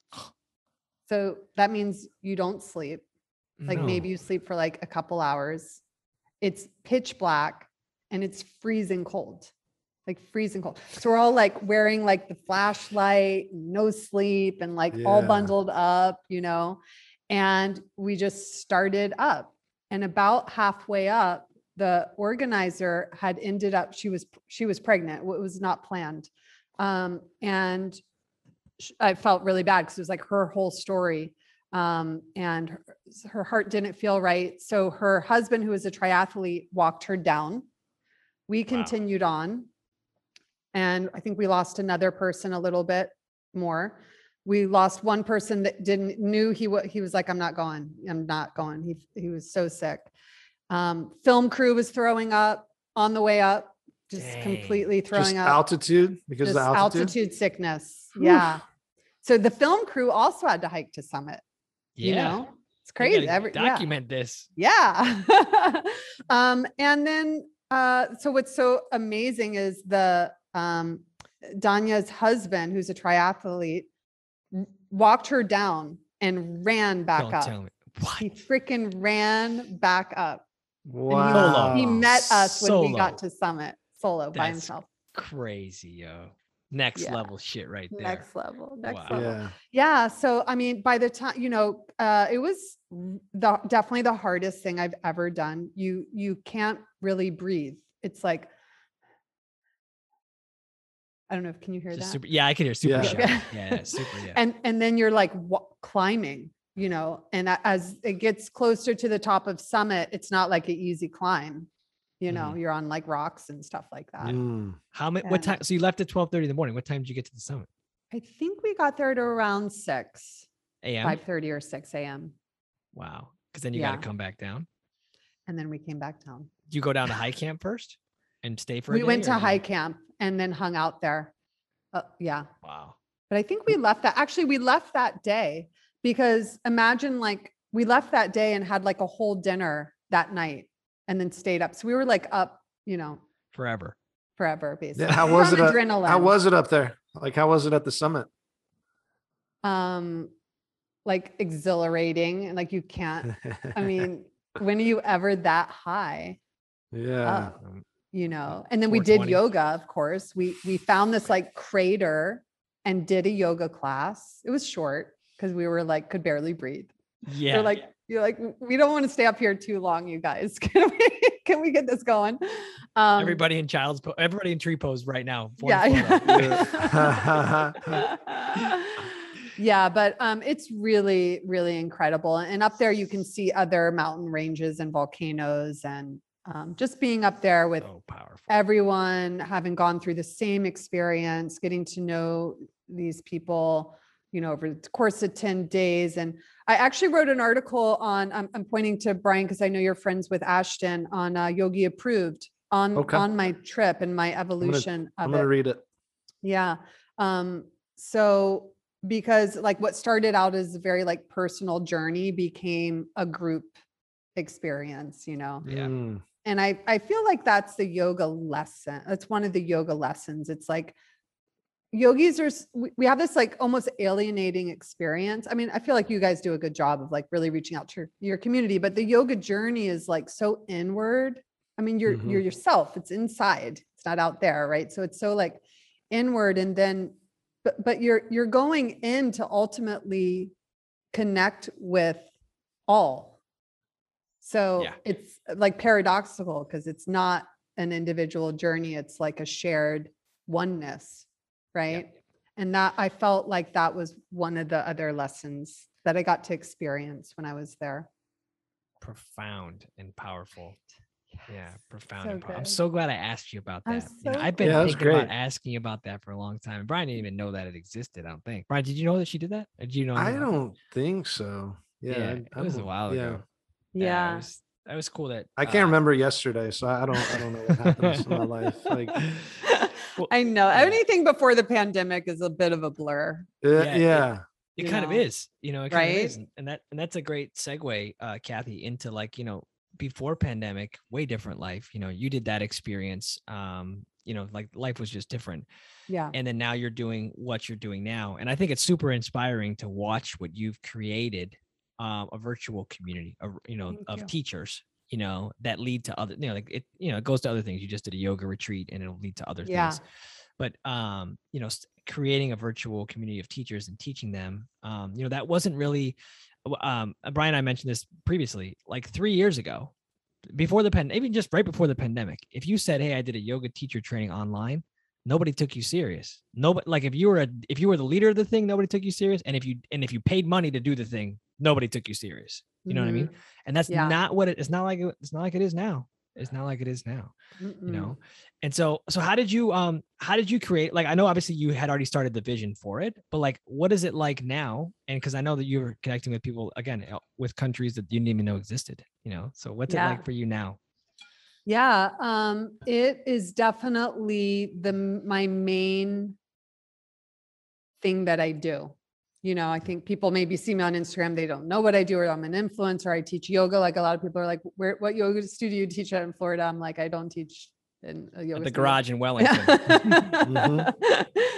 Speaker 2: So that means you don't sleep. Like
Speaker 3: No.
Speaker 2: maybe you sleep for like a couple hours. It's pitch black and it's freezing cold, like freezing cold. So we're all like wearing like the flashlight, no sleep, and like all
Speaker 1: Yeah.
Speaker 2: bundled up, you know, and we just started up. And about halfway up, the organizer had ended up, she was, she was pregnant. It was not planned. Um, and sh- I felt really bad because it was like her whole story. Um, and her, her heart didn't feel right. So her husband, who was a triathlete, walked her down. We continued on. And I think we lost another person a little bit more. We lost one person that didn't knew he wa- he was like, I'm not going. I'm not going. He he was so sick. Um, film crew was throwing up on the way up, just
Speaker 3: Dang.
Speaker 2: completely throwing
Speaker 1: Just
Speaker 2: up.
Speaker 1: altitude because
Speaker 2: Just
Speaker 1: of the altitude.
Speaker 2: altitude sickness.
Speaker 1: Whew.
Speaker 2: Yeah. So the film crew also had to hike to summit. You
Speaker 3: Yeah.
Speaker 2: know, it's
Speaker 3: You
Speaker 2: crazy.
Speaker 3: gotta
Speaker 2: Every, yeah.
Speaker 3: document this.
Speaker 2: Yeah. um, and then, uh, so what's so amazing is the, um, Danya's husband, who's a triathlete, w- walked her down and ran back
Speaker 3: Don't
Speaker 2: up.
Speaker 3: tell me. What?
Speaker 2: He freaking ran back up.
Speaker 1: Wow.
Speaker 2: He met us when we
Speaker 3: Solo.
Speaker 2: got to summit solo by
Speaker 3: That's
Speaker 2: himself.
Speaker 3: Crazy, yo. Next
Speaker 2: Yeah.
Speaker 3: level shit right there.
Speaker 2: Next level, next
Speaker 3: Wow.
Speaker 2: level.
Speaker 1: Yeah.
Speaker 2: Yeah. So, I mean, by the time, you know, uh, it was the definitely the hardest thing I've ever done. You, you can't really breathe. It's like, I don't know if, can you hear
Speaker 3: Just
Speaker 2: that?
Speaker 3: super, yeah, I can hear super
Speaker 1: Yeah.
Speaker 3: shy.
Speaker 2: Okay.
Speaker 3: Yeah, yeah, super. Yeah.
Speaker 2: And, and then you're like wa- climbing, you know, and a- as it gets closer to the top of summit, it's not like an easy climb, you know,
Speaker 3: Mhm.
Speaker 2: you're on like rocks and stuff like that.
Speaker 1: Mm.
Speaker 3: How many? What
Speaker 2: And-
Speaker 3: time? So you left at twelve thirty in the morning. What time did you get to the summit?
Speaker 2: I think we got there at around six,
Speaker 3: A M.
Speaker 2: five thirty or six A M.
Speaker 3: Wow. Because then you got
Speaker 2: Yeah.
Speaker 3: to come back down.
Speaker 2: And then we came back down.
Speaker 3: Do you go down to high camp first and stay for? a
Speaker 2: We
Speaker 3: day,
Speaker 2: went to
Speaker 3: or do you-
Speaker 2: high camp and then hung out there. Uh, yeah.
Speaker 3: Wow.
Speaker 2: But I think we left that, actually, we left that day because imagine like we left that day and had like a whole dinner that night and then stayed up. So we were like up, you know,
Speaker 3: Forever.
Speaker 2: forever basically.
Speaker 1: Yeah, how
Speaker 2: We were
Speaker 1: was
Speaker 2: on
Speaker 1: it? uh,
Speaker 2: adrenaline.
Speaker 1: How was it up there? Like, how was it at the summit?
Speaker 2: Um, like exhilarating and like you can't, I mean, when are you ever that high?
Speaker 1: yeah.
Speaker 2: up,
Speaker 3: Um,
Speaker 2: you know, and then we did
Speaker 3: four twenty.
Speaker 2: yoga, of course. We we found this like crater and did a yoga class. It was short because we were like could barely breathe.
Speaker 3: Yeah.
Speaker 2: You're like, you're like, we don't want to stay up here too long, you guys. Can we can we get this going? Um
Speaker 3: everybody in child's po- everybody in tree pose right now. One
Speaker 2: yeah.
Speaker 3: photo.
Speaker 2: Yeah. Yeah, but um it's really, really incredible. And up there you can see other mountain ranges and volcanoes and um, just being up there with
Speaker 3: So powerful.
Speaker 2: everyone having gone through the same experience, getting to know these people, you know, over the course of ten days. And I actually wrote an article on, I'm, I'm pointing to Brian, because I know you're friends with Ashton, on uh, Yogi Approved on,
Speaker 1: Okay.
Speaker 2: on my trip and my evolution
Speaker 1: I'm
Speaker 2: of
Speaker 1: gonna
Speaker 2: it.
Speaker 1: read it.
Speaker 2: Yeah. Um, so because like what started out as a very like personal journey became a group experience, you know?
Speaker 3: Yeah.
Speaker 1: Mm.
Speaker 2: And I, I feel like that's the yoga lesson. That's one of the yoga lessons. It's like yogis are, s- we we have this like almost alienating experience. I mean, I feel like you guys do a good job of like really reaching out to your, your community, but the yoga journey is like so inward. I mean, you're,
Speaker 1: Mhm.
Speaker 2: you're yourself, it's inside, it's not out there. Right. So it's so like inward and then, but, but you're, you're going in to ultimately connect with all. So
Speaker 3: Yeah.
Speaker 2: it's like paradoxical because it's not an individual journey. It's like a shared oneness. Right. And that I felt like that was one of the other lessons that I got to experience when I was there.
Speaker 3: Profound and powerful. Yeah, profound.
Speaker 2: So
Speaker 3: and pow- I'm
Speaker 2: good.
Speaker 3: so glad I asked you about
Speaker 2: I'm
Speaker 3: that. You know,
Speaker 2: so
Speaker 3: I've been
Speaker 1: Yeah, that was
Speaker 3: thinking about
Speaker 1: great.
Speaker 3: asking you about that for a long time. And Brian didn't even know that it existed. I don't think. Brian, did you know that she did that? Or did you know?
Speaker 1: I
Speaker 3: anything about that?
Speaker 1: don't think so. Yeah.
Speaker 3: Yeah,
Speaker 1: I-
Speaker 3: it
Speaker 1: I
Speaker 3: was a
Speaker 1: don't-
Speaker 3: while
Speaker 1: yeah.
Speaker 3: ago.
Speaker 2: Yeah.
Speaker 3: it was, that was cool. That
Speaker 1: I can't
Speaker 3: uh,
Speaker 1: remember yesterday, so I don't. I don't know what happens in my life. Like,
Speaker 3: Well,
Speaker 2: I know
Speaker 3: yeah.
Speaker 2: anything before the pandemic is a bit of a blur.
Speaker 1: uh,
Speaker 3: Yeah, it-
Speaker 1: yeah.
Speaker 3: It
Speaker 2: you
Speaker 3: kind of
Speaker 2: know?
Speaker 3: is, you know, it kind of is.
Speaker 2: Right?
Speaker 3: And, and that and that's a great segue, uh, Kathy, into like, you know, before pandemic, way different life. You know, you did that experience. Um, you know, like life was just different.
Speaker 2: Yeah.
Speaker 3: And then now you're doing what you're doing now. And I think it's super inspiring to watch what you've created, um, a virtual community of, you know,
Speaker 2: Thank
Speaker 3: of
Speaker 2: you.
Speaker 3: teachers, you know, that lead to other, you know, like it, you know, it goes to other things. You just did a yoga retreat and it'll lead to other
Speaker 2: Yeah.
Speaker 3: things. But, um, you know, s- creating a virtual community of teachers and teaching them, um, you know, that wasn't really, um, Brian, I mentioned this previously, like three years ago, before the pen, even just right before the pandemic, if you said, "Hey, I did a yoga teacher training online," nobody took you serious. Nobody, like if you were a, if you were the leader of the thing, nobody took you serious. And if you, and if you paid money to do the thing, nobody took you serious. You know what I mean? And that's
Speaker 2: Yeah.
Speaker 3: not what it, it's not like, it- it's not like it is now. It's not like it is now,
Speaker 2: Mhm.
Speaker 3: you know? And so, so how did you, um, how did you create, like, I know obviously you had already started the vision for it, but like, what is it like now? And cause I know that you were connecting with people again, uh, with countries that you didn't even know existed, you know? So what's it
Speaker 2: Yeah.
Speaker 3: like for you now?
Speaker 2: Yeah, um, it is definitely the my main thing that I do. You know, I think people maybe see me on Instagram, they don't know what I do, or I'm an influencer. I teach yoga. Like a lot of people are like, "Where? What yoga studio you teach at in Florida?" I'm like, I don't teach in a yoga
Speaker 3: At the
Speaker 2: studio.
Speaker 3: garage in Wellington.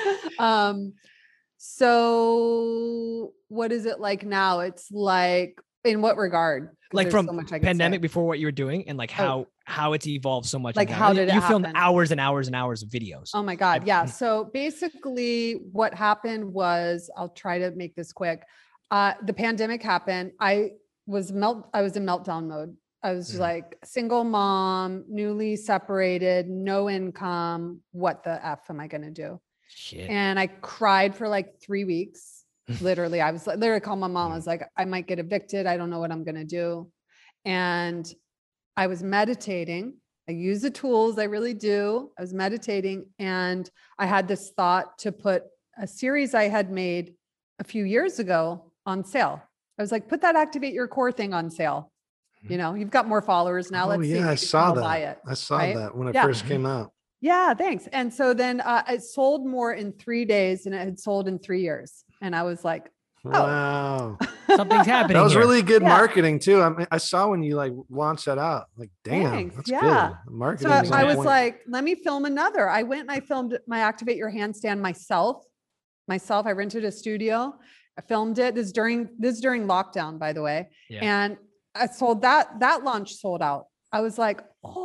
Speaker 2: Um, so what is it like now? It's like In what regard? 'Cause
Speaker 3: Like
Speaker 2: there's
Speaker 3: from
Speaker 2: so much I could
Speaker 3: pandemic
Speaker 2: say.
Speaker 3: before what you were doing and like how,
Speaker 2: Oh.
Speaker 3: how it's evolved so much. in
Speaker 2: Like,
Speaker 3: time.
Speaker 2: how did it
Speaker 3: You filmed
Speaker 2: happen?
Speaker 3: hours and hours and hours of videos.
Speaker 2: Oh my God.
Speaker 3: I-
Speaker 2: Yeah. So basically what happened was, I'll try to make this quick. Uh, the pandemic happened. I was melt, I was in meltdown mode. I was
Speaker 3: Mhm.
Speaker 2: like single mom, newly separated, no income. What the F am I going to do?
Speaker 3: Shit.
Speaker 2: And I cried for like three weeks. Literally, I was like, literally called my mom. I was like, I might get evicted. I don't know what I'm going to do. And I was meditating. I use the tools. I really do. I was meditating and I had this thought to put a series I had made a few years ago on sale. I was like, put that Activate Your Core thing on sale. You know, you've got more followers now.
Speaker 1: Oh
Speaker 2: Let's see
Speaker 1: yeah,
Speaker 2: if
Speaker 1: I
Speaker 2: maybe
Speaker 1: saw
Speaker 2: someone will buy
Speaker 1: that.
Speaker 2: it.
Speaker 1: I saw
Speaker 2: right?
Speaker 1: that when it
Speaker 2: Yeah.
Speaker 1: first came out.
Speaker 2: Yeah, thanks. And so then uh, it sold more in three days than it had sold in three years. And I was like, oh,
Speaker 1: Wow.
Speaker 3: Something's happening.
Speaker 1: That was
Speaker 3: here.
Speaker 1: really good
Speaker 2: Yeah.
Speaker 1: marketing too. I mean, I saw when you like launched that out. Like, damn,
Speaker 2: Thanks.
Speaker 1: that's
Speaker 2: Yeah.
Speaker 1: good.
Speaker 2: so
Speaker 1: Marketing.
Speaker 3: is
Speaker 2: I
Speaker 3: on
Speaker 2: was
Speaker 3: point.
Speaker 2: like, let me film another. I went and I filmed my Activate Your Handstand myself. Myself, I rented a studio. I filmed it. This is during this is during lockdown, by the way.
Speaker 3: Yeah.
Speaker 2: And I sold that. That launch sold out. I was like,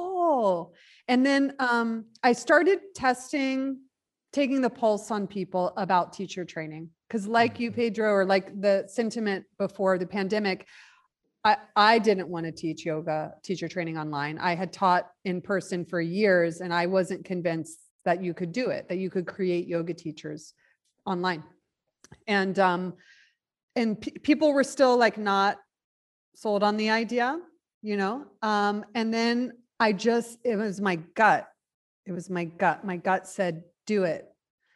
Speaker 2: oh. And then um, I started testing, taking the pulse on people about teacher training. Because like you, Pedro, or like the sentiment before the pandemic, I, I didn't want to teach yoga teacher training online. I had taught in person for years and I wasn't convinced that you could do it, that you could create yoga teachers online. And um, and p- people were still like not sold on the idea, you know? Um, and then I just, it was my gut. It was my gut. My gut said, do it.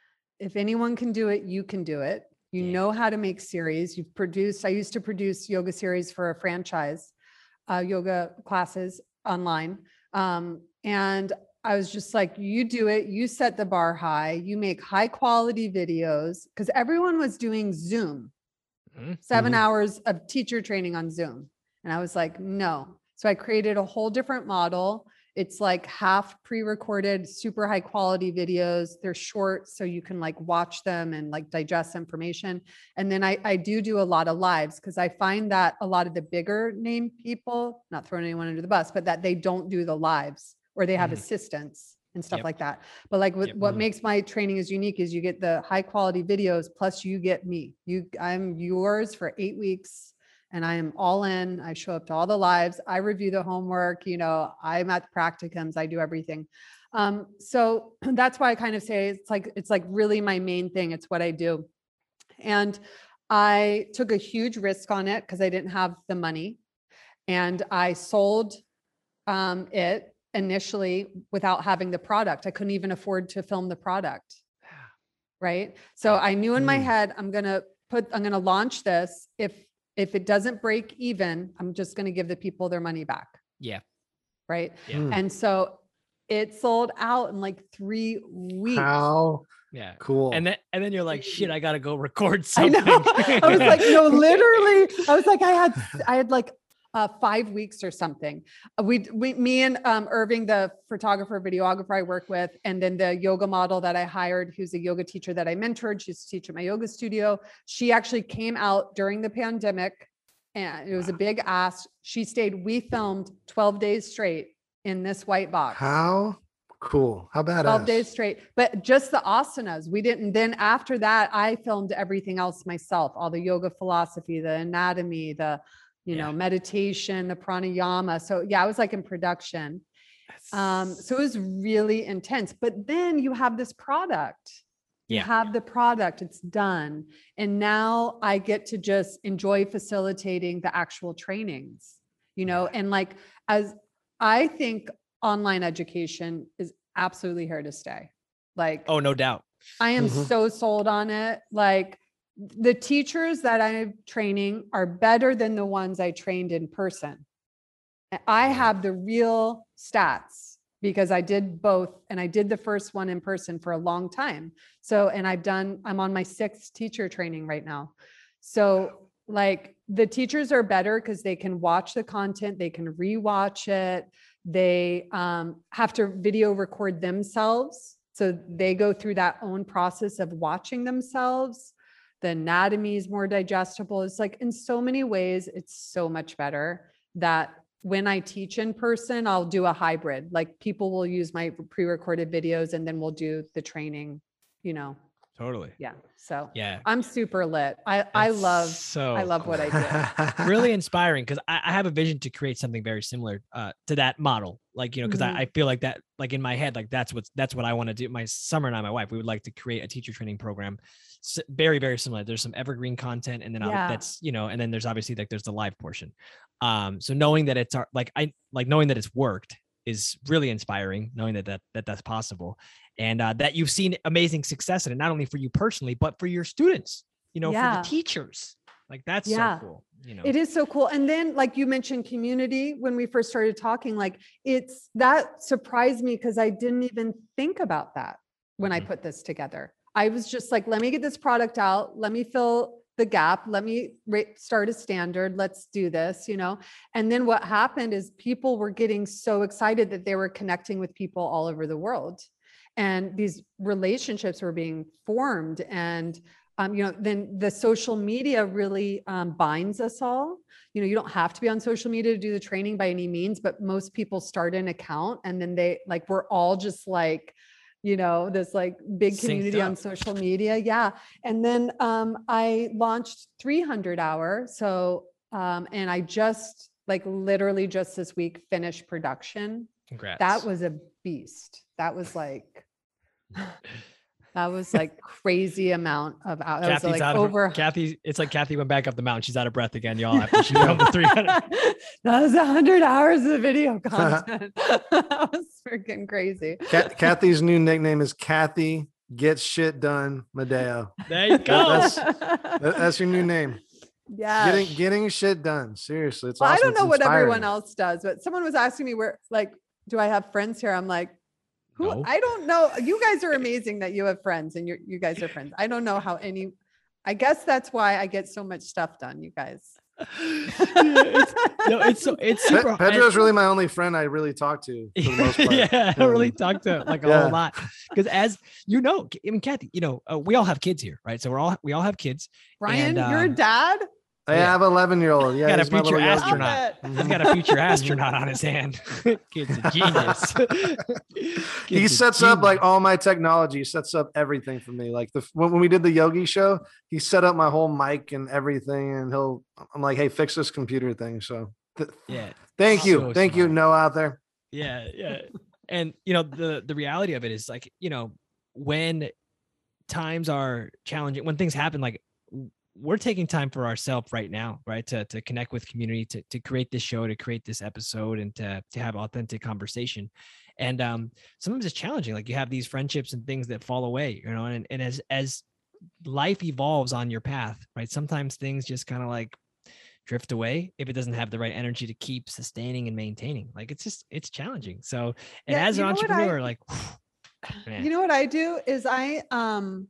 Speaker 2: If anyone can do it, you can do it. You
Speaker 3: Yeah.
Speaker 2: know how to make series. You've produced, I used to produce yoga series for a franchise, uh, yoga classes online. Um, and I was just like, you do it. You set the bar high. You make high quality videos because everyone was doing Zoom,
Speaker 3: Mhm.
Speaker 2: seven
Speaker 1: Mhm.
Speaker 2: hours of teacher training on Zoom. And I was like, no. So I created a whole different model. It's like half pre-recorded, super high quality videos. They're short, so you can like watch them and like digest information. And then I, I do do a lot of lives because I find that a lot of the bigger name people, not throwing anyone under the bus, but that they don't do the lives or they have
Speaker 3: Mhm.
Speaker 2: assistants and stuff
Speaker 3: Yep.
Speaker 2: like that. But like what,
Speaker 3: Yep.
Speaker 2: what
Speaker 1: Mhm.
Speaker 2: makes my training is unique is you get the high quality videos plus you get me. You, I'm yours for eight weeks. And I am all in. I show up to all the lives. I review the homework. You know, I'm at the practicums. I do everything. Um, so that's why I kind of say it's like it's like really my main thing. It's what I do. And I took a huge risk on it because I didn't have the money, and I sold um, it initially without having the product. I couldn't even afford to film the product. Right. So I knew in my
Speaker 1: Mm.
Speaker 2: head, I'm gonna put, I'm gonna launch this. If if it doesn't break even, I'm just going to give the people their money back.
Speaker 3: Yeah.
Speaker 2: Right.
Speaker 3: Yeah.
Speaker 1: Mm.
Speaker 2: And so it sold out in like three weeks.
Speaker 1: How
Speaker 3: Yeah.
Speaker 1: cool.
Speaker 3: And then and then you're like, shit, I gotta go record
Speaker 2: I
Speaker 3: something.
Speaker 2: know. I was like, no, literally. I was like, I had, I had like uh, five weeks or something. Uh, We, we, me and um, Irving, the photographer, videographer I work with, and then the yoga model that I hired, who's a yoga teacher that I mentored. She used to teach at my yoga studio. She actually came out during the pandemic and it was a big ask. She stayed, we filmed twelve days straight in this white box.
Speaker 1: How cool. How badass.
Speaker 2: twelve days straight, but just the asanas. We didn't, then after that, I filmed everything else myself, all the yoga philosophy, the anatomy, the, you
Speaker 3: Yeah.
Speaker 2: know, meditation, the pranayama. So yeah, I was like in production. Um, so it was really intense, but then you have this product. You
Speaker 3: Yeah.
Speaker 2: have the product, it's done. And now I get to just enjoy facilitating the actual trainings, you know,
Speaker 3: Yeah.
Speaker 2: and like, as I think online education is absolutely here to stay. Like,
Speaker 3: Oh, no doubt.
Speaker 2: I am
Speaker 1: Mhm.
Speaker 2: so sold on it. Like the teachers that I'm training are better than the ones I trained in person. And I have the real stats because I did both and I did the first one in person for a long time. So, and I've done, I'm on my sixth teacher training right now. So like the teachers are better because they can watch the content, they can rewatch it. They um, have to video record themselves. So they go through that own process of watching themselves. The anatomy is more digestible. It's like in so many ways, it's so much better that when I teach in person, I'll do a hybrid. Like people will use my pre-recorded videos and then we'll do the training, you know.
Speaker 3: Totally.
Speaker 2: Yeah. So
Speaker 3: Yeah.
Speaker 2: I'm super lit. I, I
Speaker 3: That's
Speaker 2: love,
Speaker 3: so
Speaker 2: I love what I do.
Speaker 3: really inspiring because I, I have a vision to create something very similar uh, to that model. Like, you know, because
Speaker 2: Mhm.
Speaker 3: I, I feel like that, like in my head, like that's what's that's what I want to do. My Summer and I, my wife, we would like to create a teacher training program, s- very very similar. There's some evergreen content, and then I'll-
Speaker 2: Yeah.
Speaker 3: that's you know, and then there's obviously like there's the live portion. Um, so knowing that it's our like I like knowing that it's worked is really inspiring. Knowing that that, that that's possible, and uh, that you've seen amazing success in it, not only for you personally, but for your students. You know,
Speaker 2: Yeah.
Speaker 3: for the teachers. Like that's
Speaker 2: Yeah.
Speaker 3: so cool. You know,
Speaker 2: It is so cool. And then like you mentioned community when we first started talking, like it's that surprised me because I didn't even think about that when I
Speaker 3: Mhm.
Speaker 2: put this together. I was just like, let me get this product out. Let me fill the gap. Let me ra- start a standard. Let's do this, you know? And then what happened is people were getting so excited that they were connecting with people all over the world. And these relationships were being formed. And Um, you know, then the social media really um, binds us all. You know, you don't have to be on social media to do the training by any means, but most people start an account and then they like, we're all just like, you know, this like big
Speaker 3: Synced
Speaker 2: community on
Speaker 3: up.
Speaker 2: social media. Yeah. And then um, I launched three hundred hour. So, um, and I just like literally just this week finished production.
Speaker 3: congrats.
Speaker 2: That was a beast. That was like, that was like crazy amount of hours. That was
Speaker 3: Kathy's
Speaker 2: like
Speaker 3: out of
Speaker 2: over.
Speaker 3: Kathy. It's like Kathy went back up the mountain. She's out of breath again, y'all. After she filmed the three hundred.
Speaker 2: That was a hundred hours of video content. That was freaking crazy.
Speaker 1: Kat- Kathy's new nickname is Kathy Gets Shit Done Madeo.
Speaker 3: There you go.
Speaker 1: That's- That- That's your new name.
Speaker 2: Yeah.
Speaker 1: Getting getting shit done. Seriously, it's
Speaker 2: Well,
Speaker 1: awesome.
Speaker 2: I don't know
Speaker 1: It's
Speaker 2: what everyone
Speaker 1: inspiring.
Speaker 2: else does, but someone was asking me where, like, do I have friends here? I'm like, who?
Speaker 3: No.
Speaker 2: I don't know. You guys are amazing that you have friends and you're, you guys are friends. I don't know how any, I guess that's why I get so much stuff done, you guys.
Speaker 3: Yeah, it's, no, it's so it's
Speaker 1: Pe-
Speaker 3: super.
Speaker 1: Pedro's really my only friend I really talk to for the most part.
Speaker 3: yeah, I don't really talk to like a
Speaker 1: Yeah.
Speaker 3: whole lot because, as you know, I mean, Kathy, you know, uh, we all have kids here, right? So we're all we all have kids.
Speaker 2: Brian,
Speaker 3: And,
Speaker 2: you're a
Speaker 3: um,
Speaker 2: dad?
Speaker 1: I
Speaker 3: Yeah.
Speaker 1: have an eleven year old. Yeah,
Speaker 3: Got a
Speaker 1: he's my
Speaker 3: future
Speaker 1: little yogi.
Speaker 3: astronaut.
Speaker 2: Love it.
Speaker 3: He's got a future astronaut on his hand. Kid's a genius.
Speaker 1: He
Speaker 3: Kid's a
Speaker 1: sets up like
Speaker 3: genius.
Speaker 1: all my technology. He sets up everything for me. Like the when, when we did the yogi show, he set up my whole mic and everything. And he'll, I'm like, hey, fix this computer thing. So th-
Speaker 3: Yeah,
Speaker 1: thank you,
Speaker 3: So
Speaker 1: thank you,
Speaker 3: smart.
Speaker 1: Noah out there.
Speaker 3: yeah, yeah. And you know, the the reality of it is like, you know, when times are challenging, when things happen, like w- we're taking time for ourselves right now, right? To to connect with community, to to create this show, to create this episode, and to to have authentic conversation. And um, sometimes it's challenging. Like you have these friendships and things that fall away, you know, and and as as life evolves on your path, right? Sometimes things just kind of like drift away if it doesn't have the right energy to keep sustaining and maintaining. Like it's just it's challenging. So, and
Speaker 2: Yeah,
Speaker 3: as
Speaker 2: you
Speaker 3: an
Speaker 2: know what I-
Speaker 3: entrepreneur, like man.
Speaker 2: You know what I do is I, um,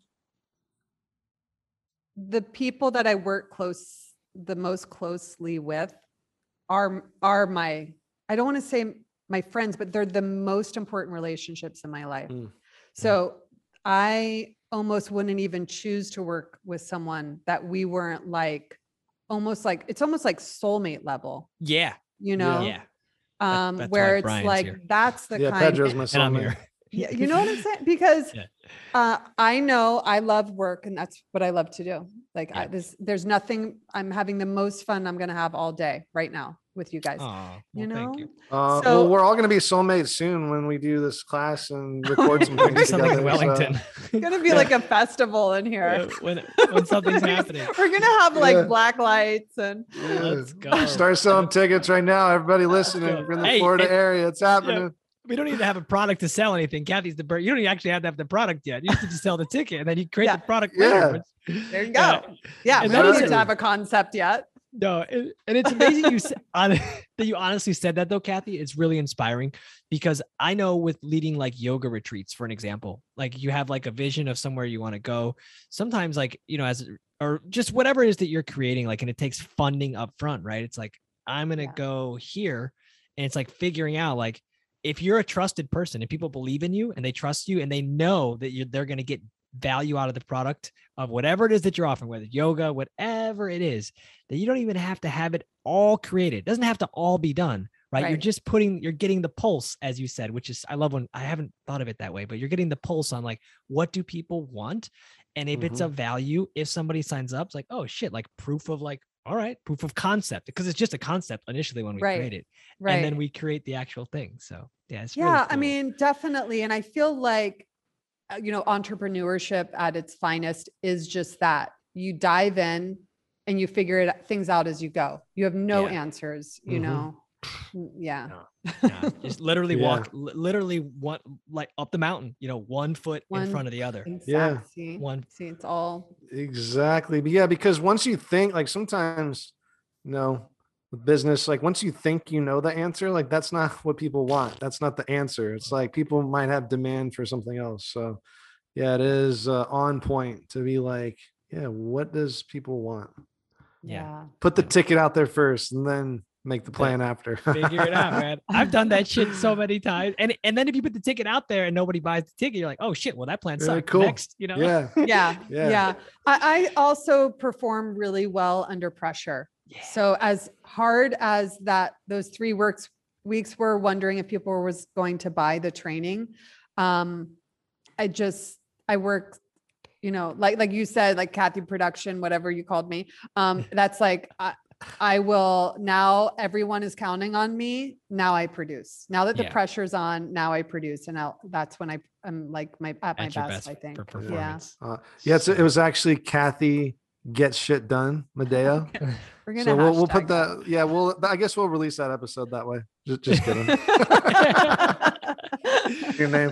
Speaker 2: the people that I work close, the most closely with are, are my, I don't want to say my friends, but they're the most important relationships in my life.
Speaker 1: Mm.
Speaker 2: So I almost wouldn't even choose to work with someone that we weren't like, almost like, it's almost like soulmate level,
Speaker 3: yeah,
Speaker 2: you know?
Speaker 3: yeah.
Speaker 2: Um,
Speaker 3: that's
Speaker 2: where
Speaker 3: why
Speaker 2: it's
Speaker 3: Brian's
Speaker 2: like,
Speaker 3: here.
Speaker 2: that's the
Speaker 1: Yeah,
Speaker 2: kind.
Speaker 1: Pedro's my
Speaker 3: And I'm
Speaker 1: soulmate.
Speaker 3: here.
Speaker 2: Yeah, you know what I'm saying? Because
Speaker 3: Yeah.
Speaker 2: uh, I know I love work and that's what I love to do. Like I,
Speaker 3: Yeah.
Speaker 2: this, there's nothing, I'm having the most fun I'm going to have all day right now with you guys.
Speaker 3: Oh,
Speaker 2: you know?
Speaker 3: thank you.
Speaker 1: Uh,
Speaker 2: So-
Speaker 1: well, we're all going to be soulmates soon when we do this class and record some
Speaker 2: We're
Speaker 1: things
Speaker 3: Do something
Speaker 1: together.
Speaker 3: in
Speaker 1: so-
Speaker 3: Wellington.
Speaker 2: It's going to be like a festival in
Speaker 3: Uh,
Speaker 2: here.
Speaker 3: when when something's happening.
Speaker 2: We're going to have like
Speaker 1: Yeah.
Speaker 2: black lights and
Speaker 1: Yeah.
Speaker 3: Let's go.
Speaker 1: Start selling tickets right now. Everybody listening,
Speaker 3: go.
Speaker 1: if you're in the
Speaker 3: Hey,
Speaker 1: Florida
Speaker 3: and-
Speaker 1: area, it's happening.
Speaker 3: We don't even have a product to sell anything. Kathy's the bird. You don't even actually have to have the product yet. You just need to sell the ticket and then you create
Speaker 2: Yeah.
Speaker 3: the product
Speaker 1: Yeah.
Speaker 3: later.
Speaker 2: there you
Speaker 3: Yeah.
Speaker 2: go. Yeah.
Speaker 3: And
Speaker 2: we
Speaker 3: that
Speaker 2: don't
Speaker 3: is
Speaker 2: need
Speaker 1: it.
Speaker 2: to have a concept yet.
Speaker 3: No, and, and it's amazing you said, on, that you honestly said that though, Kathy. It's really inspiring because I know with leading like yoga retreats, for an example, like you have like a vision of somewhere you want to go. Sometimes like, you know, as or just whatever it is that you're creating, like, and it takes funding up front, right? It's like, I'm going to
Speaker 2: Yeah.
Speaker 3: go here. And it's like figuring out like, if you're a trusted person and people believe in you and they trust you and they know that you're, they're going to get value out of the product of whatever it is that you're offering, whether it's yoga, whatever it is, that you don't even have to have it all created. It doesn't have to all be done, right?
Speaker 2: Right.
Speaker 3: You're just putting, you're getting the pulse, as you said, which is, I love when I haven't thought of it that way, but you're getting the pulse on like, what do people want? And if it's
Speaker 1: Mhm.
Speaker 3: a value, if somebody signs up, it's like, oh shit, like proof of like, all right, proof of concept, because it's just a concept initially when we
Speaker 2: Right.
Speaker 3: create it.
Speaker 2: Right.
Speaker 3: And then we create the actual thing. So yeah, it's
Speaker 2: yeah,
Speaker 3: really
Speaker 2: I
Speaker 3: cool.
Speaker 2: mean, definitely. And I feel like, uh, you know, entrepreneurship at its finest is just that you dive in and you figure it things out as you go. You have no
Speaker 3: Yeah.
Speaker 2: answers, you
Speaker 1: Mhm.
Speaker 2: know? Mm, Yeah.
Speaker 3: No. Yeah, just literally
Speaker 1: Yeah.
Speaker 3: walk, li- literally one like up the mountain, you know, one foot in
Speaker 2: One-
Speaker 3: front of the other.
Speaker 2: Exactly. See,
Speaker 3: One-
Speaker 2: see, it's all
Speaker 1: Exactly. But yeah, because once you think, like sometimes, you know, with business, like once you think you know the answer, like that's not what people want. That's not the answer. It's like people might have demand for something else. So yeah, it is uh, on point to be like, yeah, what does people want?
Speaker 3: Yeah.
Speaker 2: yeah.
Speaker 1: Put the
Speaker 3: Yeah.
Speaker 1: ticket out there first and then make the plan after.
Speaker 3: Figure it out, man. I've done that shit so many times. And and then if you put the ticket out there and nobody buys the ticket, you're like, oh shit, well that plan
Speaker 1: Yeah,
Speaker 3: sucked.
Speaker 1: cool.
Speaker 3: Next, you know?
Speaker 1: Yeah.
Speaker 2: Yeah.
Speaker 1: Yeah.
Speaker 2: Yeah. I, I also perform really well under pressure.
Speaker 3: Yeah.
Speaker 2: So as hard as that, those three works weeks were, wondering if people was going to buy the training. Um, I just, I work, you know, like, like you said, like Kathy production, whatever you called me. Um, that's like, I, I will now, everyone is counting on me. Now I produce. Now that the
Speaker 3: Yeah.
Speaker 2: pressure's on, now I produce. And now that's when I, I'm like my, at my
Speaker 3: At your
Speaker 2: best,
Speaker 3: best
Speaker 2: I think.
Speaker 3: for
Speaker 2: Yeah.
Speaker 3: performance.
Speaker 1: Uh, yeah. It's, it was actually Kathy Gets Shit Done, Medeo.
Speaker 2: We're gonna
Speaker 1: So we'll, we'll put
Speaker 2: hashtag
Speaker 1: that. Yeah, we'll. I guess we'll release that episode that way. Just, just kidding. Your name.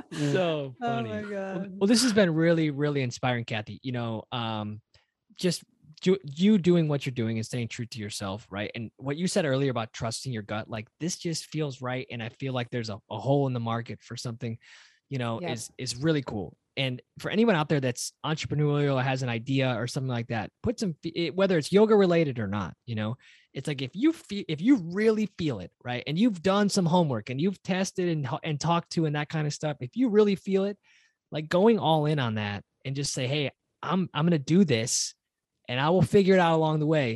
Speaker 3: So
Speaker 2: Oh
Speaker 3: funny.
Speaker 2: my
Speaker 3: Well,
Speaker 2: God.
Speaker 3: well, this has been really, really inspiring, Kathy. You know, um, just do, you doing what you're doing and staying true to yourself, right? And what you said earlier about trusting your gut, like this just feels right. And I feel like there's a, a hole in the market for something, you know,
Speaker 2: Yep.
Speaker 3: is is really cool. And for anyone out there that's entrepreneurial or has an idea or something like that, put some, it- whether it's yoga related or not, you know, it's like if you feel, if you really feel it, right, and you've done some homework and you've tested and and talked to and that kind of stuff, if you really feel it, like going all in on that and just say, hey, I'm I'm gonna do this, and I will figure it out along the way,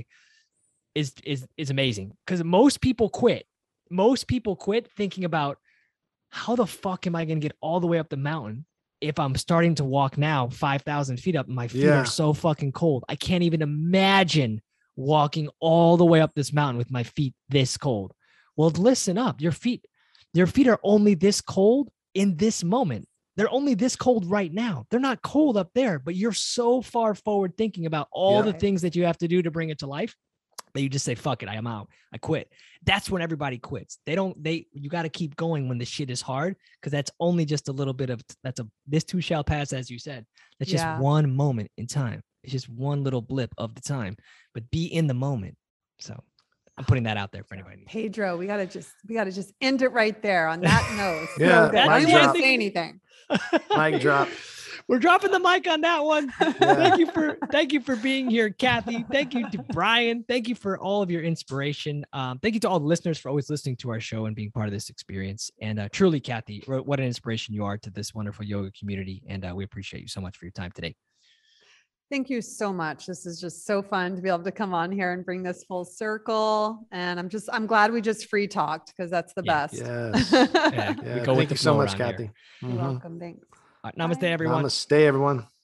Speaker 3: is is is amazing. Because most people quit. Most people quit thinking about how the fuck am I gonna get all the way up the mountain if I'm starting to walk now five thousand feet up and my feet
Speaker 1: Yeah.
Speaker 3: are so fucking cold. I can't even imagine walking all the way up this mountain with my feet this cold. Well, listen up. Your feet, your feet are only this cold in this moment. They're only this cold right now. They're not cold up there, but you're so far forward thinking about all
Speaker 1: Yeah.
Speaker 3: the things that you have to do to bring it to life that you just say, fuck it, I am out. I quit. That's when everybody quits. They don't, they, you got to keep going when the shit is hard, because that's only just a little bit of, that's a, this too shall pass, as you said. That's just
Speaker 2: Yeah.
Speaker 3: one moment in time. It's just one little blip of the time, but be in the moment. So I'm putting that out there for anybody.
Speaker 2: Pedro, we gotta just, we gotta just end it right there on that note. So
Speaker 1: Yeah,
Speaker 2: good. I
Speaker 1: mic
Speaker 2: didn't want
Speaker 1: drop.
Speaker 2: to say anything.
Speaker 1: Mic drop.
Speaker 3: We're dropping the mic on that one. Thank you for thank you for being here, Kathy. Thank you to Brian. Thank you for all of your inspiration. Um, thank you to all the listeners for always listening to our show and being part of this experience. And uh, truly, Kathy, what an inspiration you are to this wonderful yoga community. And uh, we appreciate you so much for your time today.
Speaker 2: Thank you so much. This is just so fun to be able to come on here and bring this full circle. And I'm just, I'm glad we just free talked, because that's the
Speaker 3: Yeah.
Speaker 2: best.
Speaker 1: Yes.
Speaker 3: Yeah,
Speaker 1: Yeah.
Speaker 3: we go with
Speaker 1: Thank
Speaker 3: the
Speaker 1: you so
Speaker 3: flow
Speaker 1: much,
Speaker 3: around here.
Speaker 1: Kathy.
Speaker 2: You're
Speaker 1: Mhm.
Speaker 2: welcome. Thanks.
Speaker 3: All right, namaste,
Speaker 2: Bye.
Speaker 3: everyone.
Speaker 1: Namaste, everyone.